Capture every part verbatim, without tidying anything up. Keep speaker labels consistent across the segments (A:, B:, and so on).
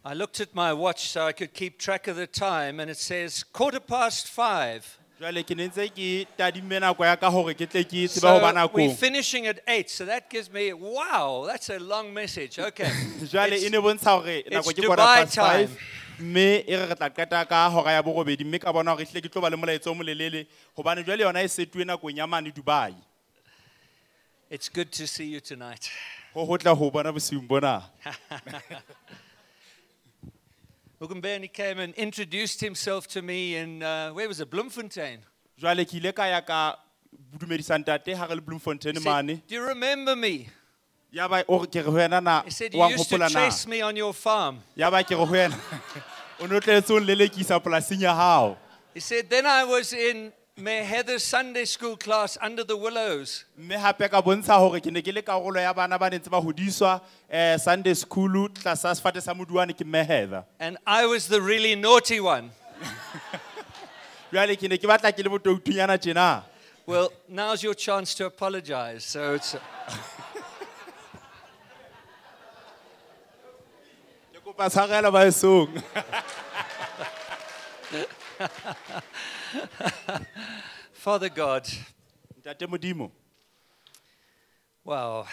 A: I looked at my watch so I could keep track of the time, and it says quarter past five.
B: Jwale ke nentse ke tadimme nako ya ka hore ke tle ke tseba ho ba
A: So we're
B: nakong.
A: finishing at eight, so that gives me, wow, that's a long message. Okay.
B: Jwale
A: It's-
B: e ne bontsha hore
A: it's
B: nako ke
A: Dubai
B: quarter past
A: time.
B: five. Mme e re re tla qeta ka hora ya borobedi mme ka bona hore hle ke tlo ba le molaetso o molelele hobane jwale yona e setuwe nakong ya mane Dubai.
A: It's good to see you tonight.
B: Ho hotla ho bona bosiung bona.
A: Ugumbeni came and introduced himself to me in, uh, where was it, Bloemfontein.
B: Jwale ke ile ka ya ka budumedisa ntate ha re le Bloemfontein
A: He said,
B: mane.
A: do you remember me?
B: Ya ba o ke re ho yena na
A: He said,
B: wa
A: you used to
B: hopola na.
A: chase me on your farm.
B: Ya ba ke re ho yena. O no tletse o lelekisa polasing ya hao.
A: He said, then I was in Mayor Heather's Sunday school class under the willows.
B: Mme hape ka bontsha hore ke ne ke le karolo ya bana ba nentse ba hodiswa eh Sunday school tlasa sefate sa moduane ke Meheva.
A: And I was the really naughty one.
B: Jwale ke ne ke batla ke le botoutunyana tjena.
A: Well, now's your chance to apologize. So it's...
B: Ke kopa tshwarelo ba esong.
A: Father God,
B: Ntate Modimo.
A: wow.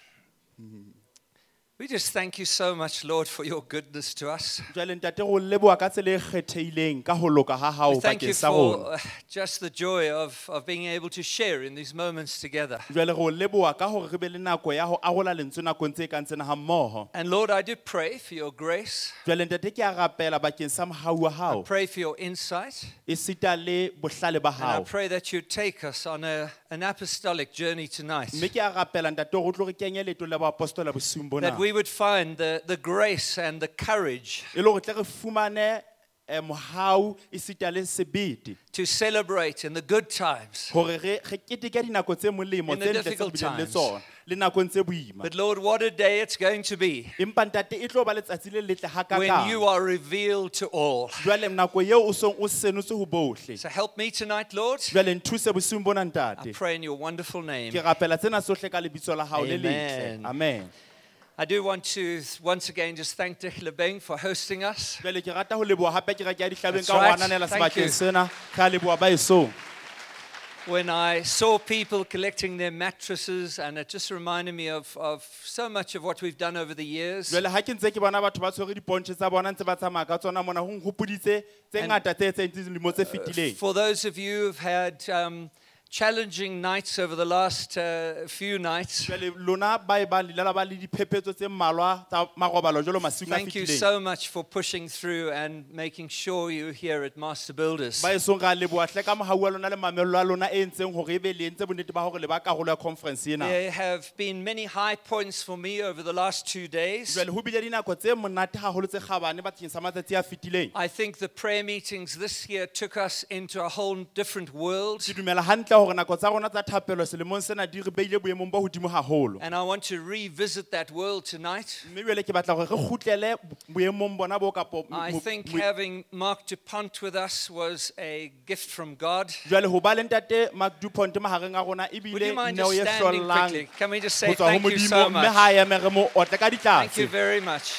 A: We just thank you so much, Lord, for your goodness to us.
B: Jwale ntate go leboa ka tsela e kgetheileng ka ho loka ha hao
A: We thank you
B: bakeng sa
A: for
B: rona.
A: uh, just the joy of, of being able to share in these moments together.
B: Jwale go leboa ka hore re be le nako ya ho arola lentswe nakong tse kang tsena ha mmoho.
A: And Lord, I do pray for your grace.
B: Jwale ntate ke a rapela bakeng sa mohau wa
A: I
B: hao.
A: pray for your insight.
B: E sita le bohlale ba
A: And I
B: hao.
A: pray that you take us on a, an apostolic journey tonight.
B: Mme ke a rapela ntate hore o tlo re kenye leetong la boapostola bosiung bona.
A: That we would find the, the grace and the courage
B: E le hore tle re fumane eh, mohau e sita le sebete
A: to celebrate in the good times.
B: hore re re keteke dinako tse molemo
A: In the
B: tse ntle tse
A: difficult
B: re bileng le
A: times.
B: tsona le nakong tse boima.
A: But Lord, what a day it's going to be
B: Empa ntate e tlo ba letsatsi le letle ha
A: when you
B: kakang.
A: are revealed to all.
B: Jwale nako eo o song o senotse ho bohle.
A: So help me tonight, Lord.
B: Jwale nthuse bosiung bona
A: I
B: ntate.
A: pray in your wonderful name.
B: Ke rapela tsena sohle ka lebitso la hao le
A: Amen.
B: letle. Amen.
A: I do want to once again just thank Dechlebeng for hosting us.
B: Jwale ke rata ho leboha hape ke ra ke a dihlabeng
A: That's
B: ka ho
A: right.
B: ananela
A: Thank you.
B: sebakeng sena. Ka leboha ba esong.
A: When I saw people collecting their mattresses, and it just reminded me of, of so much of what we've done over the years.
B: Jwale ha ke ntse ke bona batho ba tshwere dipontjhe tsa bona ntse ba tsamaya ka tsona mona ho nhopoditse tse
A: And,
B: ngata tse etseng dilemo tse fetileng.
A: For those of you who've had um, challenging nights over the last uh, few nights,
B: Jwale lona ba e ba lelala ba le diphephetso tse mmalwa tsa marobalo jwalo masiung a
A: thank you
B: fetileng.
A: so much for pushing through and making sure you're here at Master Builders.
B: Ba esong ra leboha hle ka mohau wa lona le mamello a lona e entseng hore e be le entse bonnete ba hore le ba karolo ya conference ena.
A: There have been many high points for me over the last two days.
B: Jwale ho bile dinako tse monate haholo tse kgabane bakeng sa matsatsi a fetileng.
A: I think the prayer meetings this year took us into a whole different world.
B: Ke dumela hantle hore nako tsa rona tsa thapelo selemong sena di re beile boemong ba hodimo haholo.
A: And I want to revisit that world tonight.
B: Mme jwale ke batla hore re kgutlele boemong bona bo kapo
A: I think having Mark DuPont with us was a gift from God.
B: jwale ho ba le ntate Mark DuPont mahareng a rona
A: Would
B: ebile
A: you mind
B: neo
A: just
B: ye
A: standing
B: hlollang
A: quickly? Can we just
B: ho
A: say
B: tswa ho
A: thank you so
B: Modimo mme ha
A: much?
B: eme re mo otle ka
A: Thank you
B: ditlase.
A: very much.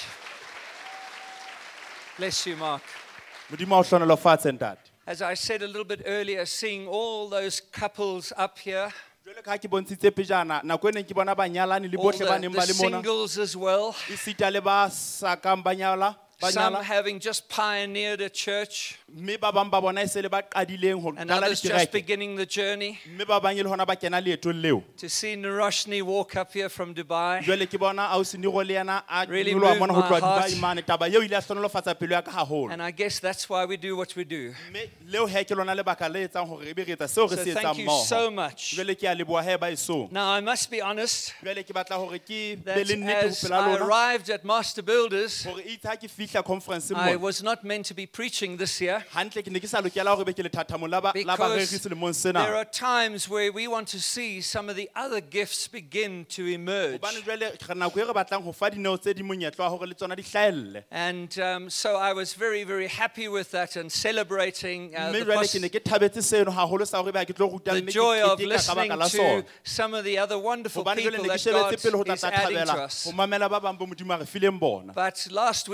A: Bless you, Mark.
B: Modimo a o hlonelo fatshe ntate.
A: As I said a little bit earlier, seeing all those couples up here,
B: Jwale ka ha ke bontshitse pejana nako e neng ke bona banyalani le
A: all
B: bohle ba
A: the,
B: neng
A: the
B: ba le mona
A: singles as well,
B: e sita le ba sa kang banyala
A: some
B: banyala
A: having just pioneered a church,
B: mme ba bang ba bona e se le ba qadileng ho
A: and
B: qala
A: others just
B: dikereke
A: beginning the journey.
B: mme ba bang e le hona ba kena leetong leo.
A: To see Naroshni walk up here from Dubai,
B: Jwale ke bona ausi Niro le yena a
A: Really
B: nyoloha
A: moved
B: mona ho
A: my
B: tloha
A: heart.
B: Dubai mane taba eo ile ya hlonolofatsa pelo ya ka haholo.
A: and I guess that's why we do what we do.
B: Mme leo he ke lona lebaka le etsang hore re be re etsa seo re
A: So
B: se
A: thank
B: etsang
A: you
B: mmoho.
A: so much.
B: Jwale ke a leboha he ba esong.
A: Now I must be honest
B: Jwale ke batla hore ke be
A: that
B: le nnete ho
A: as
B: pela
A: I
B: lona
A: arrived at Master Builders,
B: hore itse ha ke fihla conference
A: I
B: mona
A: was not meant to be preaching this year.
B: hantle ke ne ke sa lokela hore be ke le thathamong la ba la ba re
A: Because
B: selemong
A: there
B: sena.
A: are times where we want to see some of the other gifts begin to emerge.
B: Hobane jwale re nako e re batlang ho fa dineo tse di monyetla wa hore le tsona di hlahelle.
A: And um, so I was very, very happy with that and celebrating uh,
B: Mme
A: the,
B: jwale
A: poss-
B: ke ne ke thabetse seno haholo sa hore ba ke tlo ruta
A: the
B: mme ke
A: joy of
B: keteka ka
A: listening
B: baka la
A: to
B: sona.
A: some of the other wonderful
B: Hobane jwale
A: people
B: ne ke
A: that God
B: shebetse pele ho tla
A: is
B: tla
A: adding to
B: thabela
A: us.
B: ho mamela ba bang bo Modimo a re fileng bona.
A: But last week on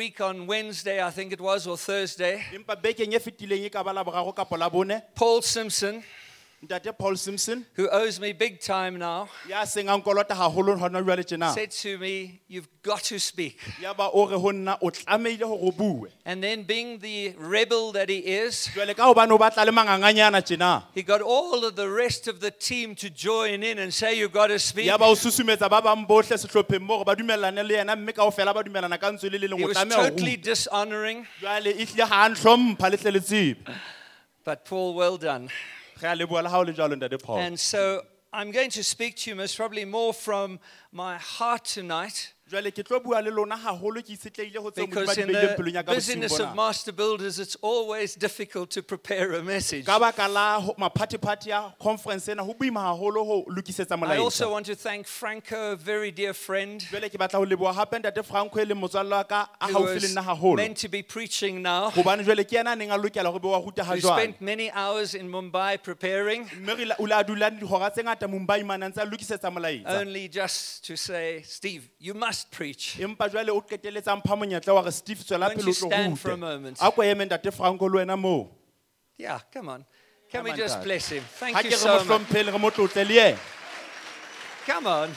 A: Wednesday, I think it was, or Thursday,
B: empa bekeng e fetileng e ka ba Laboraro kapa Labone,
A: Paul Simpson,
B: Ntate Paul Simpson
A: who owes me big time now,
B: ya seng a nkolota haholo hona jwale tjena,
A: said to me, "You've got to speak."
B: ya ba o re ho nna o tlameile hore o bue.
A: And then, being the rebel that he is,
B: Jwale ka hobane o batla le manganganyana tjena,
A: he got all of the rest of the team to join in and say, "You've got to speak."
B: ya ba o susumetsa ba bang bohle sehlopheng mo hore ba dumellane le yena, mme kaofela ba dumellana ka ntswe le le leng
A: He
B: o
A: was
B: tlameha ho
A: totally
B: bua.
A: dishonoring,
B: Jwale e hlile ha a nhlompha le hle le tsebe.
A: but Paul, well done.
B: Re a leboha le ha o le jwalo Ntate Paul.
A: And so I'm going to speak to you most probably more from my heart tonight,
B: Jwale ke tlo bua le lona haholo ke itshetlehile ho tseo Modimo a
A: because
B: di
A: in
B: beileng pelong ya
A: the
B: ka bosiung
A: business of
B: bona.
A: master builders, it's always difficult to prepare a message.
B: Ka baka la ho- maphathephathe ya conference ena ho boima haholo ho lokisetsa
A: I also
B: molaetsa.
A: want to thank Franco, a very dear friend,
B: Jwale ke batla ho leboha hape Ntate Franco e leng motswalle wa ka a
A: who
B: haufi le
A: was
B: nna haholo.
A: meant to be preaching now,
B: Hobane jwale ke yena a neng a lokela hore be wa ruta ha
A: who
B: jwale.
A: spent many hours in Mumbai preparing,
B: Mme re la- o la dula dihora tse ngata Mumbai mana ntse a lokisetsa molaetsa.
A: only just to say, "Steve, you must preach."
B: Empa jwale o qetelletsa mpha monyetla wa re Steve tswela
A: Won't
B: pele
A: you
B: o tlo
A: stand for a
B: rute.
A: moment?
B: A ko eme Ntate Franco le wena moo.
A: Yeah, come on. Can
B: Come
A: we
B: on,
A: just
B: Dad.
A: bless him?
B: Ha
A: Thank
B: ke
A: you
B: re
A: so
B: mo
A: much.
B: hlomphele re mo tlotle le yena.
A: Come on.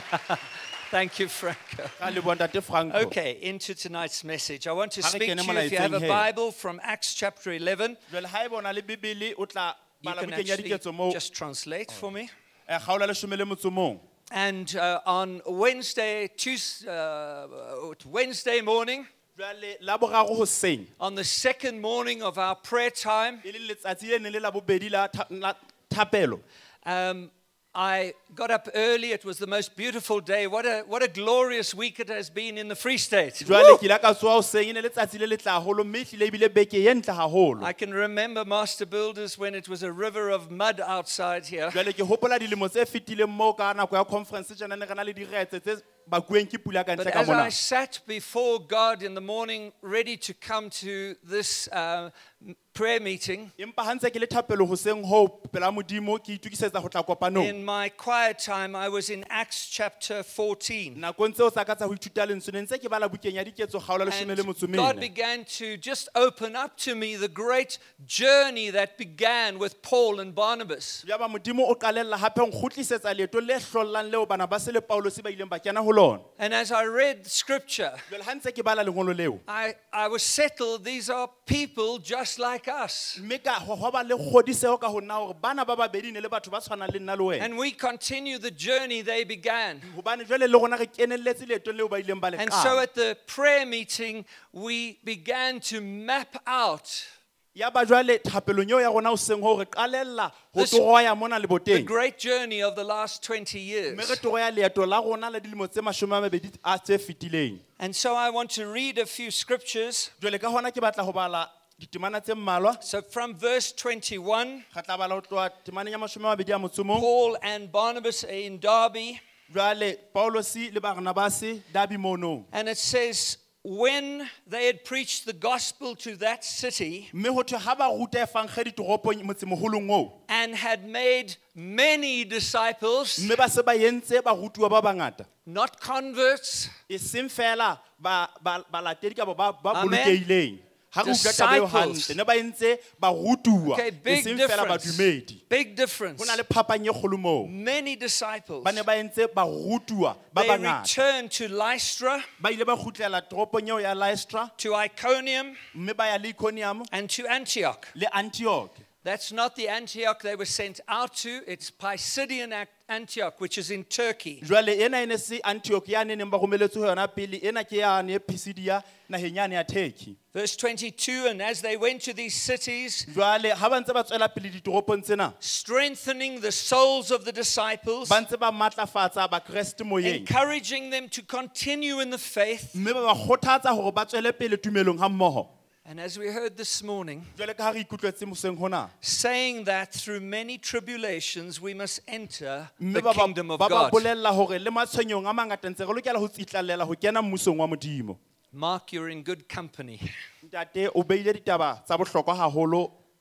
A: Thank you, Franco.
B: Ra leboha Ntate Franco.
A: Okay, into tonight's message. I want to
B: Ha re
A: speak
B: kene
A: to you, if you have a
B: molaetseng he.
A: Bible, from Acts chapter eleven.
B: Jwale ha e bona le Bibele o tla
A: You
B: bala
A: can
B: bukeng ya
A: actually
B: diketso moo.
A: just translate for me.
B: Eh, kgaola leshome le motso mong.
A: And uh, on Wednesday, Tuesday, uh, Wednesday morning,
B: Jwale la boraro hoseng
A: on the second morning of our prayer time,
B: e le letsatsi le ne le la bobedi la tha- la thapelo.
A: um, I got up early. It was the most beautiful day. What a, what a glorious week it has been in the Free State.
B: Jwale ke ile ka tsoha hoseng e ne letsatsi le letle haholo mme ehlile ebile beke e ntle haholo.
A: I can remember Master Builders when it was a river of mud outside here.
B: Jwale ke hopola dilemo tse fetileng moo ka nako ya conference tjena ne re na le diretse tse bakuweng ke pula ka
A: But
B: ntle ka
A: as I
B: mona.
A: sat before God in the morning, ready to come to this uh, m- prayer meeting,
B: Empa ha ntse ke le thapelo hoseng ho pela Modimo ke itukisetsa ho tla kopanong.
A: in my quiet time, I was in Acts chapter fourteen.
B: Nakong tseo tsa ka tsa ho ithuta lentswe ne ntse ke bala bukeng ya diketso kgaola leshome le motso
A: And God
B: mene.
A: began to just open up to me the great journey that began with Paul and Barnabas.
B: Ya ba Modimo o qalella hape ho nkgutlisetsa leeto le hlollang leo bana ba se le Paulus ba ileng ba kena ho lona.
A: And as I read scripture,
B: Jwale ha ntse ke bala lengolo leo.
A: I, I was settled. These are people just like us.
B: Mme ka ho ho ba le kgodiseho ka ho nna hore bana ba babedi ne le batho ba tshwanang le nna le wena.
A: And we continue the journey they began.
B: Hobane jwale le rona re kenelletse leeto leo ba ileng ba le
A: And so
B: qala.
A: at the prayer meeting, we began to map out
B: Ya ba jwale thapelong eo ya rona o seng ho re qalella ho
A: This-
B: toroya mona le
A: the
B: boteng.
A: great journey of the last twenty years.
B: Mme re toroya leeto la rona la dilemo tse mashome a mabedi a tse fetileng.
A: And so I want to read a few scriptures.
B: Jwale ka hona ke batla ho bala ditemana tse mmalwa.
A: So from verse twenty-one,
B: Re tla bala ho tloha temaneng ya mashome a mabedi a motso o mong.
A: Paul and Barnabas are in Derbe,
B: Jwale Paulos le Barnabas Dabi mono.
A: and it says, when they had preached the gospel to that city
B: Mme ho thwe ha ba ruta e fang kge ditoropong motsemoholong oo.
A: and had made many disciples,
B: Mme ba se ba entse ba rutuwa ba bangata.
A: not converts,
B: E seng fela ba ba ba latedi ka ba ba
A: Amen.
B: bolokehileng. Ha re utlwa taba eo
A: Disciples.
B: hantle ne ba entse ba rutuwa.
A: Okay,
B: E
A: big
B: seng fela
A: difference.
B: badumedi.
A: Big difference.
B: Ho na le phapang e kgolo moo.
A: Many disciples.
B: Ba ne ba entse ba rutuwa ba
A: They
B: bangata.
A: returned to Lystra,
B: Ba ile ba kgutlela toropong eo ya Lystra,
A: to Iconium,
B: mme ba ya le Iconium
A: and to Antioch.
B: le Antioch.
A: That's not the Antioch they were sent out to. It's Pisidian Ac- Antioch, which is in Turkey.
B: Jwale ena ene se Antioch ya neng ba romeletswe ho yona pele, ena ke yane Pisidia naheng yane ya Turkey.
A: Verse twenty-two, and as they went to these cities,
B: Jwale ha ba ntse ba tswela pele ditoropong tsena,
A: strengthening the souls of the disciples,
B: ba ntse ba matlafatsa ba Kreste moyeng.
A: encouraging them to continue in the faith.
B: Mme ba ba kgothatsa hore ba tswele pele tumelong ha mmoho.
A: And as we heard this morning,
B: Jwale ka ha re ikutlwetse moseng hona,
A: saying that through many tribulations we must enter
B: mme
A: the
B: ba ba
A: kingdom of
B: ba ba
A: God.
B: bolella hore le matshwenyong a mangata ntse re lokela ho tsitlallela ho kena mmusong wa Modimo.
A: Mark, you're in good company.
B: Ntate o beile ditaba tsa bohlokwa haholo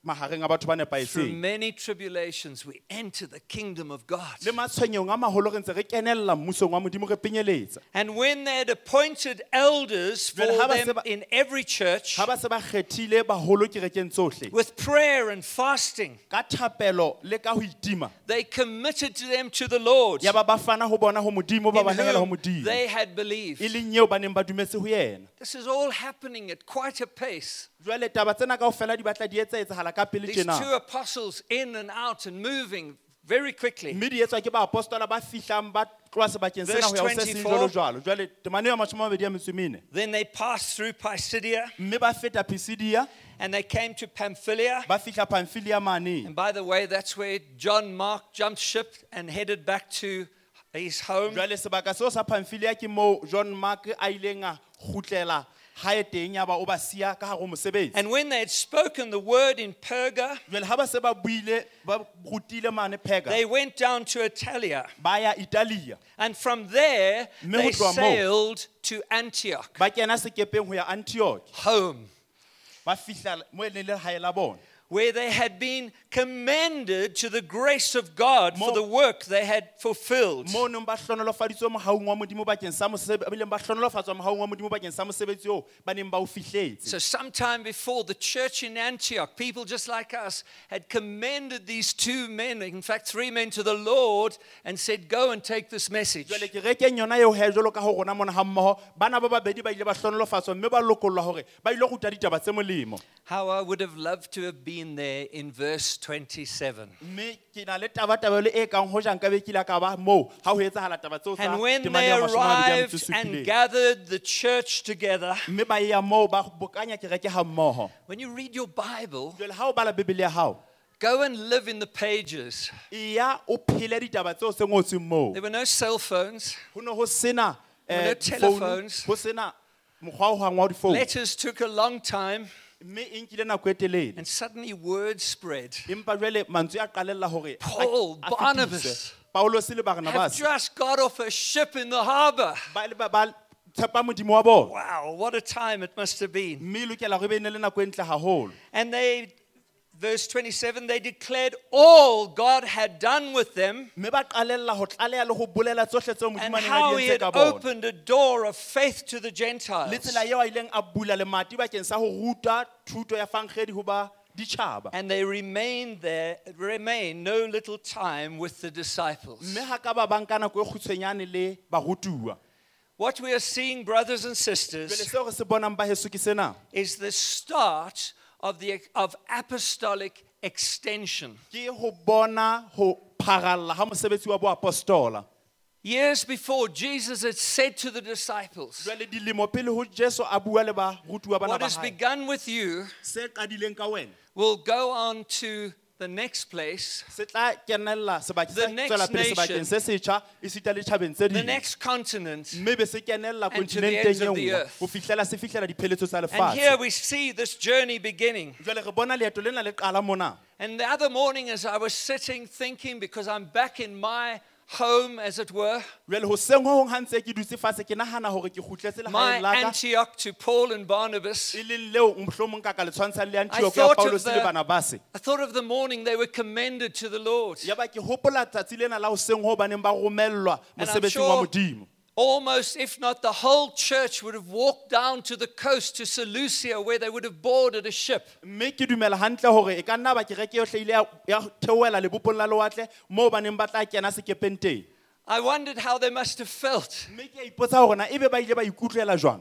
B: mahareng a batho ba
A: through
B: nepahetseng.
A: many tribulations, we enter the kingdom of God.
B: Le matshwenyong a maholo re ntse re kenella mmusong wa Modimo re penyeletsa.
A: And when they had appointed elders for
B: Jwale ha ba se
A: them
B: ba-
A: in every church,
B: Ha ba se ba kgethile baholo kerekeng tsohle
A: with prayer and fasting,
B: ka thapelo le ka ho itima,
A: they committed to them to the Lord,
B: ya ba ba fana ho bona ho Modimo ba
A: in
B: ba nehela ho
A: whom
B: Modimo,
A: they had believed.
B: e leng eo ba neng ba dumetse ho yena.
A: This is all happening at quite a pace.
B: Jwale taba tsena kaofela di batla di etsa etsahala ka pele
A: These two
B: tjena,
A: apostles in and out and moving very quickly.
B: mme di etswa ke baapostola ba fihlang ba tloha sebakeng sena ho ya ho se seng
A: Verse
B: jwalo jwalo. Jwale temaneo ya mashome a mabedi a metso e mene,
A: Then they passed through Pisidia
B: mme ba feta Pisidia
A: and they came to Pamphylia.
B: ba fihla Pamfilia mane.
A: And by the way, that's where John Mark jumped ship and headed back to his home.
B: Jwale sebaka seo sa Pamfilia ke moo John Mark a ileng a kgutlela hae teng ya ba o ba siya ka hare ho mosebetsi.
A: And when they had spoken the word in Perga,
B: Jwale ha ba se ba buile ba rutile mane Perga,
A: they went down to Italia.
B: ba ya Italia,
A: And from there,
B: Mme ho
A: they
B: tloha moo,
A: sailed to Antioch,
B: ba kena sekepeng ho ya Antioch,
A: home,
B: ba fihla mo e leng lehae la bona,
A: where they had been commended to the grace of God for
B: Mo-
A: the work they had fulfilled.
B: moo neng ba hlonolofaditswe mohaong wa Modimo bakeng sa mosebe- ba ileng ba hlonolofatswa mohaong wa Modimo bakeng sa mosebetsi oo ba neng ba o fihletse.
A: So, sometime before, the church in Antioch, people just like us, had commended these two men, in fact, three men, to the Lord and said, Go and take this message.
B: Jwale kerekeng yona eo he jwalo ka ho rona mona hammoho, bana ba babedi ba ile ba hlonolofatswa mme ba lokollwa hore ba ile go ruta ditaba tse molemo.
A: How I would have loved to have been there in verse twenty-seven.
B: Mme ke na le tabatabelo e kang hoja nka be ke ile ka ba moo ha ho etsahala taba tseo tsa
A: And when
B: temaneo
A: they
B: ya mashome a mabedi a metso e
A: arrived and
B: supileng.
A: gathered the church together,
B: Mme ba ya moo ba bokanya kereke ha mmoho.
A: when you read your Bible,
B: Jwale ha o bala Bebele ya hao,
A: go and live in the pages.
B: e ya o phele ditaba tseo se ngotsweng moo.
A: There were no cell phones.
B: Ho ne ho sena
A: There were no
B: eh, difounu,
A: telephones.
B: ho sena mokgwa o hang wa difounu.
A: Letters took a long time,
B: Mme e nkile nako e telele.
A: and suddenly word spread.
B: Empa jwale mantswe a qalella hore a-
A: Paul,
B: a fetise.
A: Barnabas,
B: Paulos le
A: have
B: Barnabas
A: just got off a ship in the harbor.
B: ba ile ba ba tshepa Modimo wa bona.
A: Wow, what a time it must have been.
B: Mme e lokela hore e be ne le nako e ntle haholo.
A: And they, verse twenty-seven, they declared all God had done with them
B: Mme ba qalella ho tlaleha le ho bolela tsohle tseo
A: and
B: Modimo a neng a
A: how
B: di
A: he
B: entse
A: had
B: ka bona.
A: opened a door of faith to the
B: Le
A: Gentiles.
B: tsela eo a ileng a bula lemati bakeng sa ho ruta thuto ya fankgedi ho ba ditjhaba.
A: And they remained there, remained no little time with the disciples.
B: Mme ha ka ba ba nka nako e kgutshwenyane le barutuwa.
A: What we are seeing, brothers and
B: Jwale
A: sisters,
B: seo re se bonang ba heso ke sena.
A: is the start of the of apostolic extension.
B: Ke ho bona ho pharalla ha mosebetsi wa boapostola.
A: Years before, Jesus had said to the disciples,
B: Jwale dilemo pele ho Jesu a bua le barutuwa bana
A: What
B: ba
A: has
B: hae.
A: begun with you
B: Se qadileng ka wena
A: will go on to the next place,
B: se tla kenella sebakeng
A: The
B: se
A: next
B: tswela pele
A: nation.
B: sebakeng se setjha e sita le tjhabeng tse
A: the
B: ding.
A: next continent.
B: Mme be se kenella
A: And to the ends
B: kontinenteng
A: of
B: e
A: the
B: nngwe
A: earth.
B: ho fihlela se fihlela dipheletso tsa
A: And here
B: lefatshe.
A: we see this journey beginning.
B: Jwale re bona leeto lena le qala mona.
A: And the other morning, as I was sitting thinking, because I'm back in my home, as it were,
B: Jwale hoseng ho hong ha ntse ke dutse fatshe ke nahana hore ke kgutletse
A: my
B: lehaeng la ka
A: Antioch to Paul and Barnabas,
B: e leng leo mohlomong ka ka le tshwantshang le Antioch ya
A: thought of
B: Paulus le
A: the-
B: Barnabas.
A: I thought of the morning they were commended to the Lord.
B: Ya ba ke hopola tsatsi lena la hoseng ho baneng ba romellwa
A: And I'm
B: mosebetsing wa
A: sure
B: Modimo.
A: almost, if not the whole church, would have walked down to the coast to Seleucia where they would have boarded a ship.
B: Mme ke dumela hantle hore e ka nna ba kereke yohle ile ya- ya theoela lebopong la lewatle moo baneng ba tla kena sekepeng teng.
A: I wondered how they must have felt,
B: Mme ke a ipotsa hore na ebe ba ile ba ikutlwela jwang.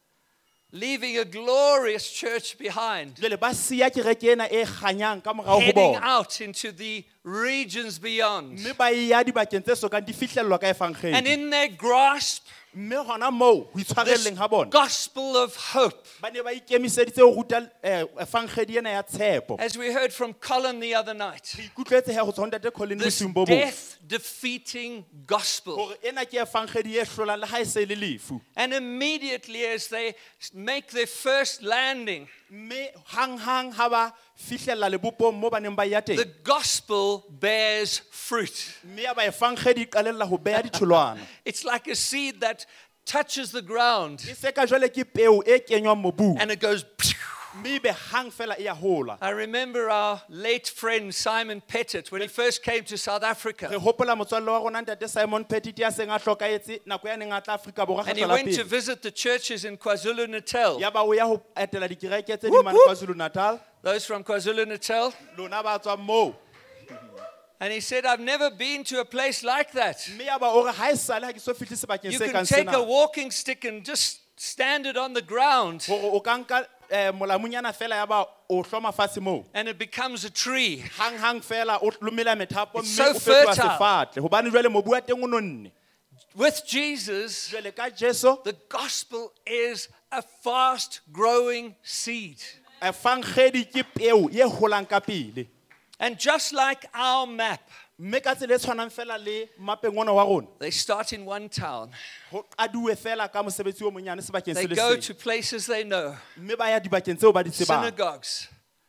A: leaving a glorious church behind,
B: Jwale ba siya kereke ena e kganyang ka morao ho
A: heading
B: bona.
A: out into the regions beyond.
B: Mme ba ya dibakeng tse sokang di fihlellwa ka
A: And
B: efangkgedi.
A: in their grasp,
B: Mme hona moo ho
A: this
B: itshwarelleng ha bona.
A: gospel of hope.
B: Ba ne ba ikemiseditse ho ruta eh, efangkgedi ena ya tshepo.
A: As we heard from Colin the other night,
B: Re ikutlwetse he ho tswa ho Ntate Colin
A: this
B: bosiung bo bong.
A: death-defeating gospel.
B: Hore ena ke efangkgedi e hlolang le ha e se le lefu.
A: And immediately as they make their first landing,
B: Mme hang hang ha ba fihlella lebopong moo ba neng ba ya teng.
A: the gospel bears fruit.
B: Mme ya ba efangkgedi e qalella ho beha ditholwana.
A: It's like a seed that touches the ground
B: E se ka jwale ke peo e kenywang mobung.
A: and it goes
B: mme ebe hang fela e a hola.
A: I remember our late friend Simon Pettit when he first came to South
B: Re
A: Africa.
B: hopola motswalle wa rona ntate Simon Pettit ya seng a hlokaetse nako ya neng a tla Afrika Borwa
A: And he
B: kgetlo la
A: went to
B: pele.
A: visit the churches in KwaZulu-Natal.
B: Ya ba o ya ho etela dikereke tse di
A: Whoop,
B: mane
A: whoop.
B: KwaZulu-Natal.
A: Those from KwaZulu-Natal.
B: Lona ba tswa moo.
A: And he said, I've never been to a place like that.
B: Mme ya ba o re ha e sale ha ke so fihle sebakeng
A: You
B: se
A: can
B: kang
A: take a
B: sena.
A: walking stick and just stand it on the ground,
B: Hore o ka nka eh, molamunyana fela ya ba o hloma fatshe moo.
A: and it becomes a tree.
B: Hang hang fela o lumela methapo
A: It's
B: mme
A: so
B: o fetoha
A: fertile.
B: sefatle. Hobane jwale mobu wa teng o nonne.
A: With Jesus,
B: Jwale ka Jesu
A: the gospel is a fast growing seed.
B: e fangedi ke peo ye holang ka pele.
A: And just like our map,
B: Mme ka tsela e tshwanang fela le mapeng ona wa rona.
A: they start in one town.
B: Ho qaduwe fela ka mosebetsi o monyane sebakeng
A: They
B: se le
A: go
B: seng.
A: to places they know,
B: Mme ba ya dibakeng tseo ba di tsebang.
A: synagogues,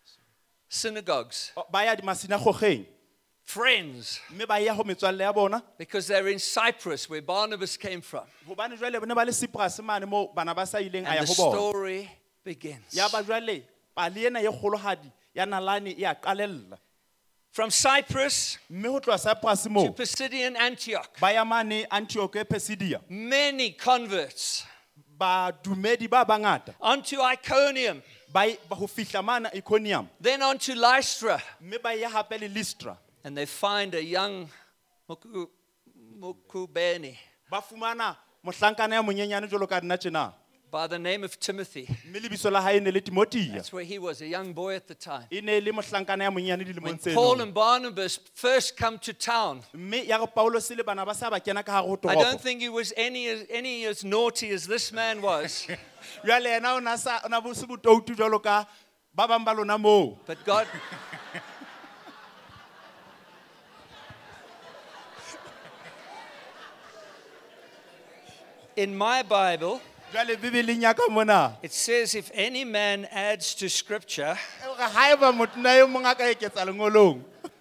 A: synagogues,
B: Ba ya di masinagogeng.
A: friends,
B: Mme ba ya ho metswalle ya bona.
A: because they're in Cyprus where Barnabas came from.
B: Hobane jwale ba ne ba le Cyprus mane moo bana ba sa ileng a
A: And
B: ya
A: the
B: ho bona.
A: story begins.
B: Ya ba jwale pale ena ye kgolohadi ya nalane e a qalella.
A: From Cyprus
B: Mme ho tloha Cyprus
A: to
B: moo
A: Pisidian Antioch,
B: ba ya mane Antioch e Pisidia.
A: many converts.
B: Badumedi ba bangata
A: Onto Iconium,
B: ba ba ho fihla mana Iconium.
A: then onto Lystra.
B: Mme ba ya hape le Lystra.
A: And they find a young Muku- Mukubeni
B: Ba fumana mohlankana ya monyenyane jwalo ka nna tjena.
A: by the name of Timothy.
B: Mme lebitso la hae ne le Timotia.
A: That's where he was, a young boy at the time.
B: E ne le mohlankana ya monyane
A: When
B: dilemong
A: Paul
B: tseno.
A: and Barnabas first come to town,
B: Mme ya re Paulos le bana ba sa ba kena ka hare ho
A: I don't
B: toropo.
A: think he was any, any as naughty as this man was.
B: Jwale yena o na sa o na bo se botoutu jwalo ka ba bang ba lona moo.
A: But God, in my Bible,
B: Jwale Bibeleng ya ka mona.
A: it says if any man adds to scripture,
B: E re haeba motho na e mong a ka eketsa lengolong.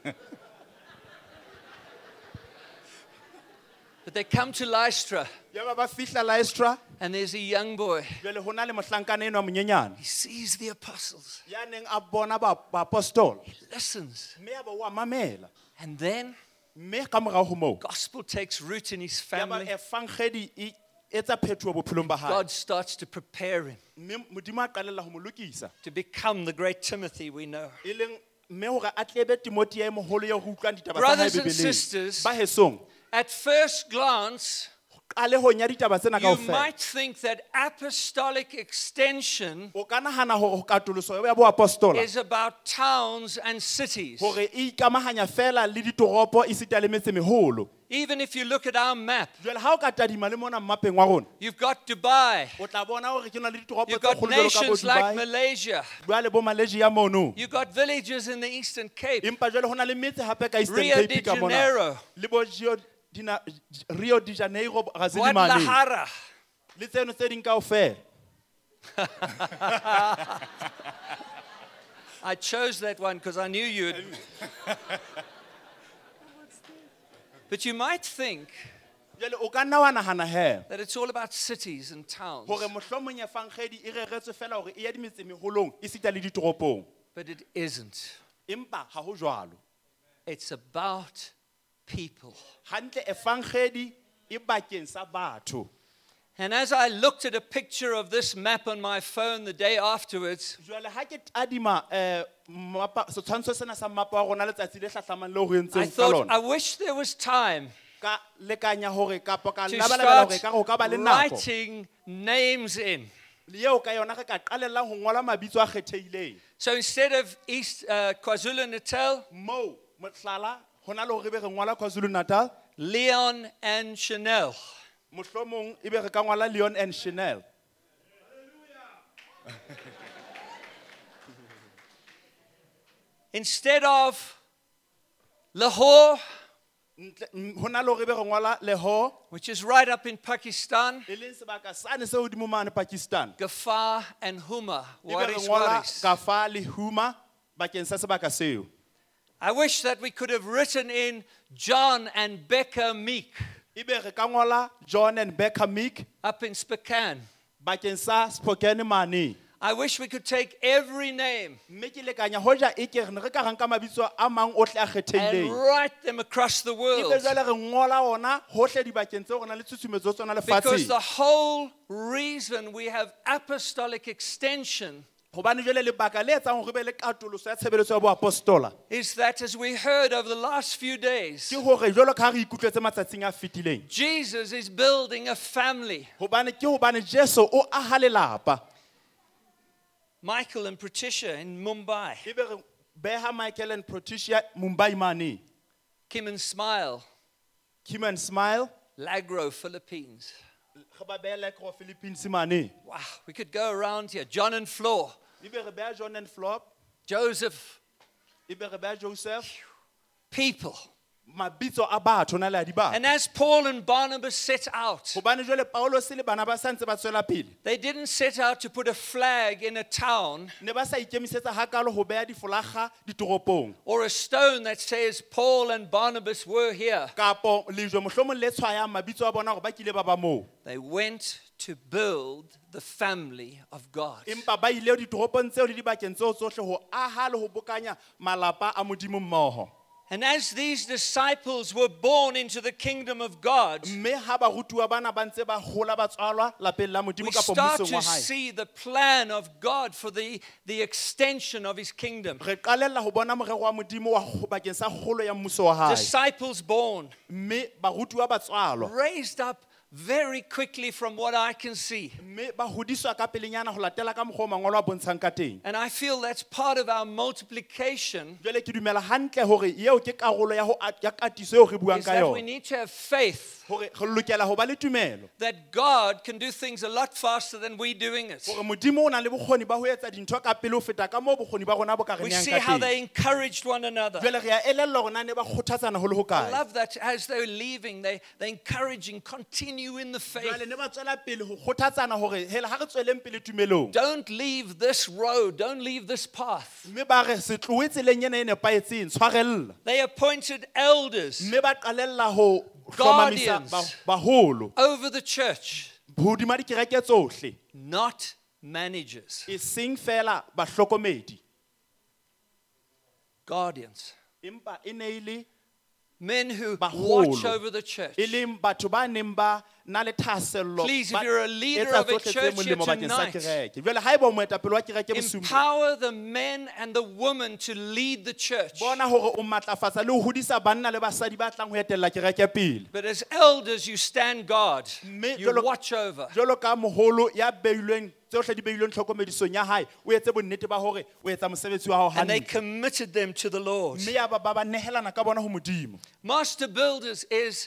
A: but they come to Lystra,
B: Ya ba ba fihla Lystra.
A: and there's a young boy.
B: Jwale ho na le mohlankana enwa monyenyane.
A: He sees the apostles,
B: Ya neng a bona ba ba apostol.
A: listens,
B: Mme ya ba wa mamela.
A: and then
B: Mme ka morao ho moo.
A: gospel takes root in his
B: Ya ba
A: family.
B: e fangedi e etsa phethoho bophelong ba hae.
A: God starts to prepare him
B: Mme modimo a qalella ho mo lokisa.
A: to become the great Timothy we know.
B: E leng mme hore a tlebe Timothy ya e moholo ya ho utlwang ditaba tsa hae
A: Brothers and
B: Bibeleng.
A: sisters,
B: Ba hesong.
A: at first glance,
B: Qalehong ya ditaba tsena
A: you
B: kaofela.
A: might think that apostolic extension
B: O ka nahana hore katoloso ya bo apostola
A: is about towns and cities.
B: hore e ikamahanya fela le ditoropo e sita le metse meholo.
A: Even if you look at our map,
B: Jwale ha o ka tadima le mona mmapeng wa rona,
A: you've got Dubai,
B: o tla bona hore ke na le ditoropo
A: you've
B: tse
A: got
B: kgolo jwalo ka bo
A: nations like
B: Dubai,
A: Malaysia,
B: jwale bo Malaysia mono.
A: you've got villages in the Eastern Cape,
B: Empa jwale ho na le metse hape ka Eastern
A: Rio de
B: Cape ka mona.
A: Janeiro,
B: Le bo Rio Dina- Rio de Janeiro Brazil mane.
A: Guadalajara.
B: Le tseno tse ding kaofela.
A: I chose that one because I knew you'd. But you might think
B: Jwale o ka nna wa nahana he
A: that it's all about cities and towns,
B: hore mohlomong ya fangedi e reretswe fela hore e ya dimetse meholong e sita le ditoropong.
A: but it isn't.
B: Empa ha ho jwalo.
A: It's about people.
B: Hantle e fangedi e bakeng sa batho.
A: And as I looked at a picture of this map on my phone the day afterwards,
B: Jwale ha ke tadima eh mapa setshwantsho sena sa mapa wa rona letsatsi le hlahlamang le ho
A: I
B: entseng ka
A: thought, I
B: lona.
A: wish there was time
B: Ka lekanya hore kapo ka
A: to
B: labalabela hore
A: start
B: ka go ka ba le nako.
A: writing names in.
B: Le eo ka yona re ka qalella ho ngola mabitso a kgethehileng.
A: So instead of East uh, KwaZulu-Natal,
B: Mo mohlala hona le hore be re ngola KwaZulu-Natal,
A: Leon and Chanel.
B: mohlomong ebe re ka ngola Leon and Chanel.
A: Instead of Lahore,
B: Ntle- m- Hona le hore be re ngola Lahore,
A: which is right up in Pakistan,
B: e leng sebaka sane se hodimo mane Pakistan.
A: Gafar and Huma,
B: Ebe re
A: Waris
B: ngola
A: Waris.
B: Kafar le Huma bakeng sa sebaka seo.
A: I wish that we could have written in John and Becca Meek
B: Ebe re ka ngola John and Becca Meek
A: up in Spokane.
B: bakeng sa Spokane mane.
A: I wish we could take every name
B: mme ke lekanya hoja e ke re ne re ka ranka mabitso a mang ohle a
A: and
B: kgetheileng
A: write them across the
B: ebe
A: world.
B: jwale re ngola ona hohle dibakeng tseo re na le tshusumetso tsona
A: Because
B: lefatsheng
A: the whole reason we have apostolic extension
B: gobane jwale lebaka le etsang gore be le katoloso ya tshebeletso ya boapostola
A: is that, as we heard over the last few days,
B: ke gore jwalo ka re ikutlwetse matsatsing a fetileng
A: Jesus is building a family.
B: gobane ke gobane Jesu o aha lelapa
A: Michael and Patricia in Mumbai,
B: ebe re beha Michael and Patricia Mumbai mane
A: Kim and Smile,
B: Kim and Smile
A: Lagro, Philippines.
B: ge ba beha like go Philippines mane
A: Wow, we could go around here. John and Flor,
B: ebe re beha John and Flop
A: Joseph,
B: ebe re beha Joseph
A: people.
B: mabitso a batho na le a dibaka
A: And as Paul and Barnabas set out,
B: gobane jwale Paulos le bana ba santse ba tswela pele
A: they didn't set out to put a flag in a town
B: ne ba sa ikemisetsa hakalo go beha difolaga ditoropong
A: or a stone that says Paul and Barnabas were here.
B: kapo lejwe mohlomong le tshwayang mabitso a bona gore ba kile ba ba moo
A: They went to build the family of God.
B: empa ba ile ditoropong tseo le dibakeng tseo tsohle go aha le go bokanya malapa a modimo mmogo
A: And as these disciples were born into the kingdom of God,
B: mme ha ba rutiwa bana ba ntse ba hola ba tswalwa lapeng la modimo
A: we
B: kapo
A: start
B: mmusong
A: to
B: wa hae
A: see the plan of God for the, the extension of his kingdom.
B: re qalella go bona morero wa modimo wa go bakeng sa kgolo ya mmuso wa hae
A: Disciples born,
B: mme barutiwa ba tswalwa
A: raised up very quickly from what I can see.
B: mme ba hodiswa ka pelenyana go latela ka mokgwa o mangolo a bontshang ka teng
A: And I feel that's part of our multiplication,
B: jwale ke dumela hantle gore eo ke karolo ya go ya katiso eo re buang
A: is
B: ka
A: that we
B: yona
A: need to have faith
B: gore re lokela go ba le tumelo
A: that God can do things a lot faster than we doing it.
B: gore modimo o na le bokgoni ba go etsa dintho ka pele ho feta ka moo bokgoni ba rona bo ka re
A: We
B: neang
A: see
B: ka
A: how
B: teng
A: they encouraged one another.
B: jwale re a elellwa gore na ne ba kgothatsana go le go
A: I
B: kae
A: love that as they're leaving, they, they're encouraging, continue in the faith.
B: jwale ne ba tswela pele go kgothatsana gore hela ha re tsweleng pele tumelong
A: Don't leave this road, don't leave this path.
B: mme ba re se tloe tseleng ena e nepaetseng tshwarella
A: They appointed elders
B: mme ba qalella go hlomamisa
A: Guardians.
B: ba- baholo
A: over the church,
B: hodima dikereke tsohle
A: not managers,
B: e seng fela bahlokomedi
A: guardians,
B: empa e ne e le
A: men who
B: Baholo.
A: watch over the church.
B: e leng batho ba neng ba na le thasello
A: Please, if
B: ba
A: you're a leader
B: etsa
A: of a
B: tsohle tse
A: church here
B: molemo bakeng sa
A: tonight,
B: kereke jwale ha eba o moetapele wa kereke bosiung
A: Empower the men and the women to lead the church.
B: bona gore o matlafatsa le ho hodisa banna le basadi ba tlang ho etella kereke pele
A: But as elders, you stand guard.
B: Mme
A: You
B: jwalo-
A: watch over.
B: jwalo ka moholo ya beilweng tsohle di beilweng tlhokomedisong ya hae o etse bonnete ba hore o etsa mosebetsi wa hao
A: And they
B: hantle
A: committed them to the Lord.
B: mme ya ba ba ba nehelana ka bona ho modimo
A: Master Builders is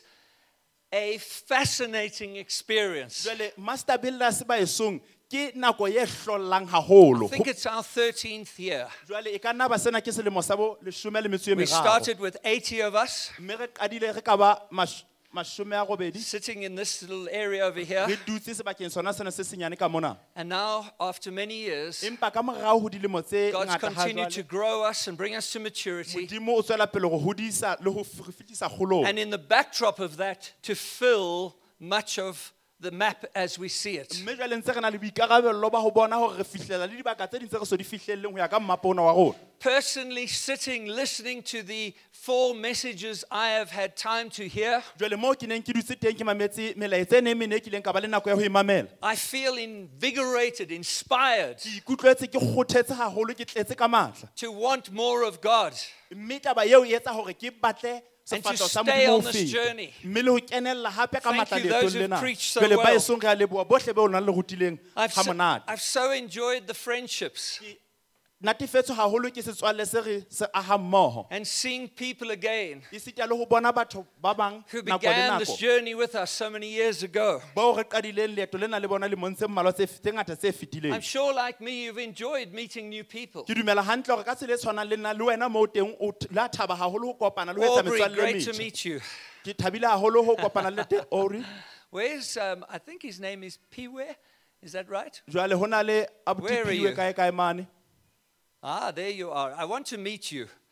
A: a fascinating experience.
B: jwale master builders ba esong ke nako ye hlollang haholo
A: I think it's our thirteenth year.
B: jwale e ka nna ba sena ke selemo sa bo leshome le metso e
A: We
B: meraro
A: started with eighty of us
B: mme re qadile re ka ba mash- mashome a robedi
A: sitting in this little area over here.
B: re dutse sebakeng sona sena se senyane ka mona
A: And now, after many years,
B: empa ka morao ho dilemo tse
A: God's
B: ngata ha
A: continued to
B: jwale
A: grow us and bring us to maturity.
B: modimo o tswela pele go hodisa le ho f- re fihlisa kgolong
A: And in the backdrop of that, to fill much of the map as we see it.
B: mme jwale ntse re na le boikarabello ba ho bona hore re fihlela le dibaka tse ding tse re so di fihlelleng ho ya ka mmapa ona wa rona
A: Personally, sitting, listening to the four messages I have had time to hear,
B: jwale moo ke neng ke dutse teng ke mametse melaetsa e ne e mene e kileng ka ba le nako ya ho e mamela
A: I feel invigorated, inspired
B: ke ikutlwetse ke kgothetse haholo ke tletse ka matla
A: to want more of God.
B: mme taba eo e etsa hore ke batle
A: And to
B: sefatlo sa
A: stay
B: modimo
A: on
B: ho
A: this
B: feta
A: journey.
B: mme le ho kenella hape ka
A: Thank
B: matla
A: you, those
B: leetong
A: who've
B: lena
A: preached so
B: jwale ba
A: well.
B: esong re a leboha bohle beo nang le rutileng
A: I've
B: ha
A: so,
B: monate
A: I've so enjoyed the friendships
B: natefetswe haholo ke setswalle se re se aha mmoho
A: and seeing people again
B: e sita le ho bona batho ba bang
A: who
B: nako le
A: began this
B: nako
A: journey with us so many years ago.
B: bao re qadileng leeto lena le bona lemong tse mmalwa tse tse ngata tse
A: I'm
B: fetileng
A: sure, like me, you've enjoyed meeting new people.
B: ke dumela hantle hore ka tsela e tshwanang le nna le wena moo teng o t- la thaba haholo ho kopana le ho etsa
A: Aubrey,
B: metswalle e
A: great to
B: metjha
A: meet you.
B: ke thabile haholo ho kopana le te Ori
A: Where's, um, I think his name is Piwe, is that right?
B: jwale ho na le
A: Where are
B: abuti
A: you?
B: piwe kae kae mane
A: Ah, there you are. I want to meet you.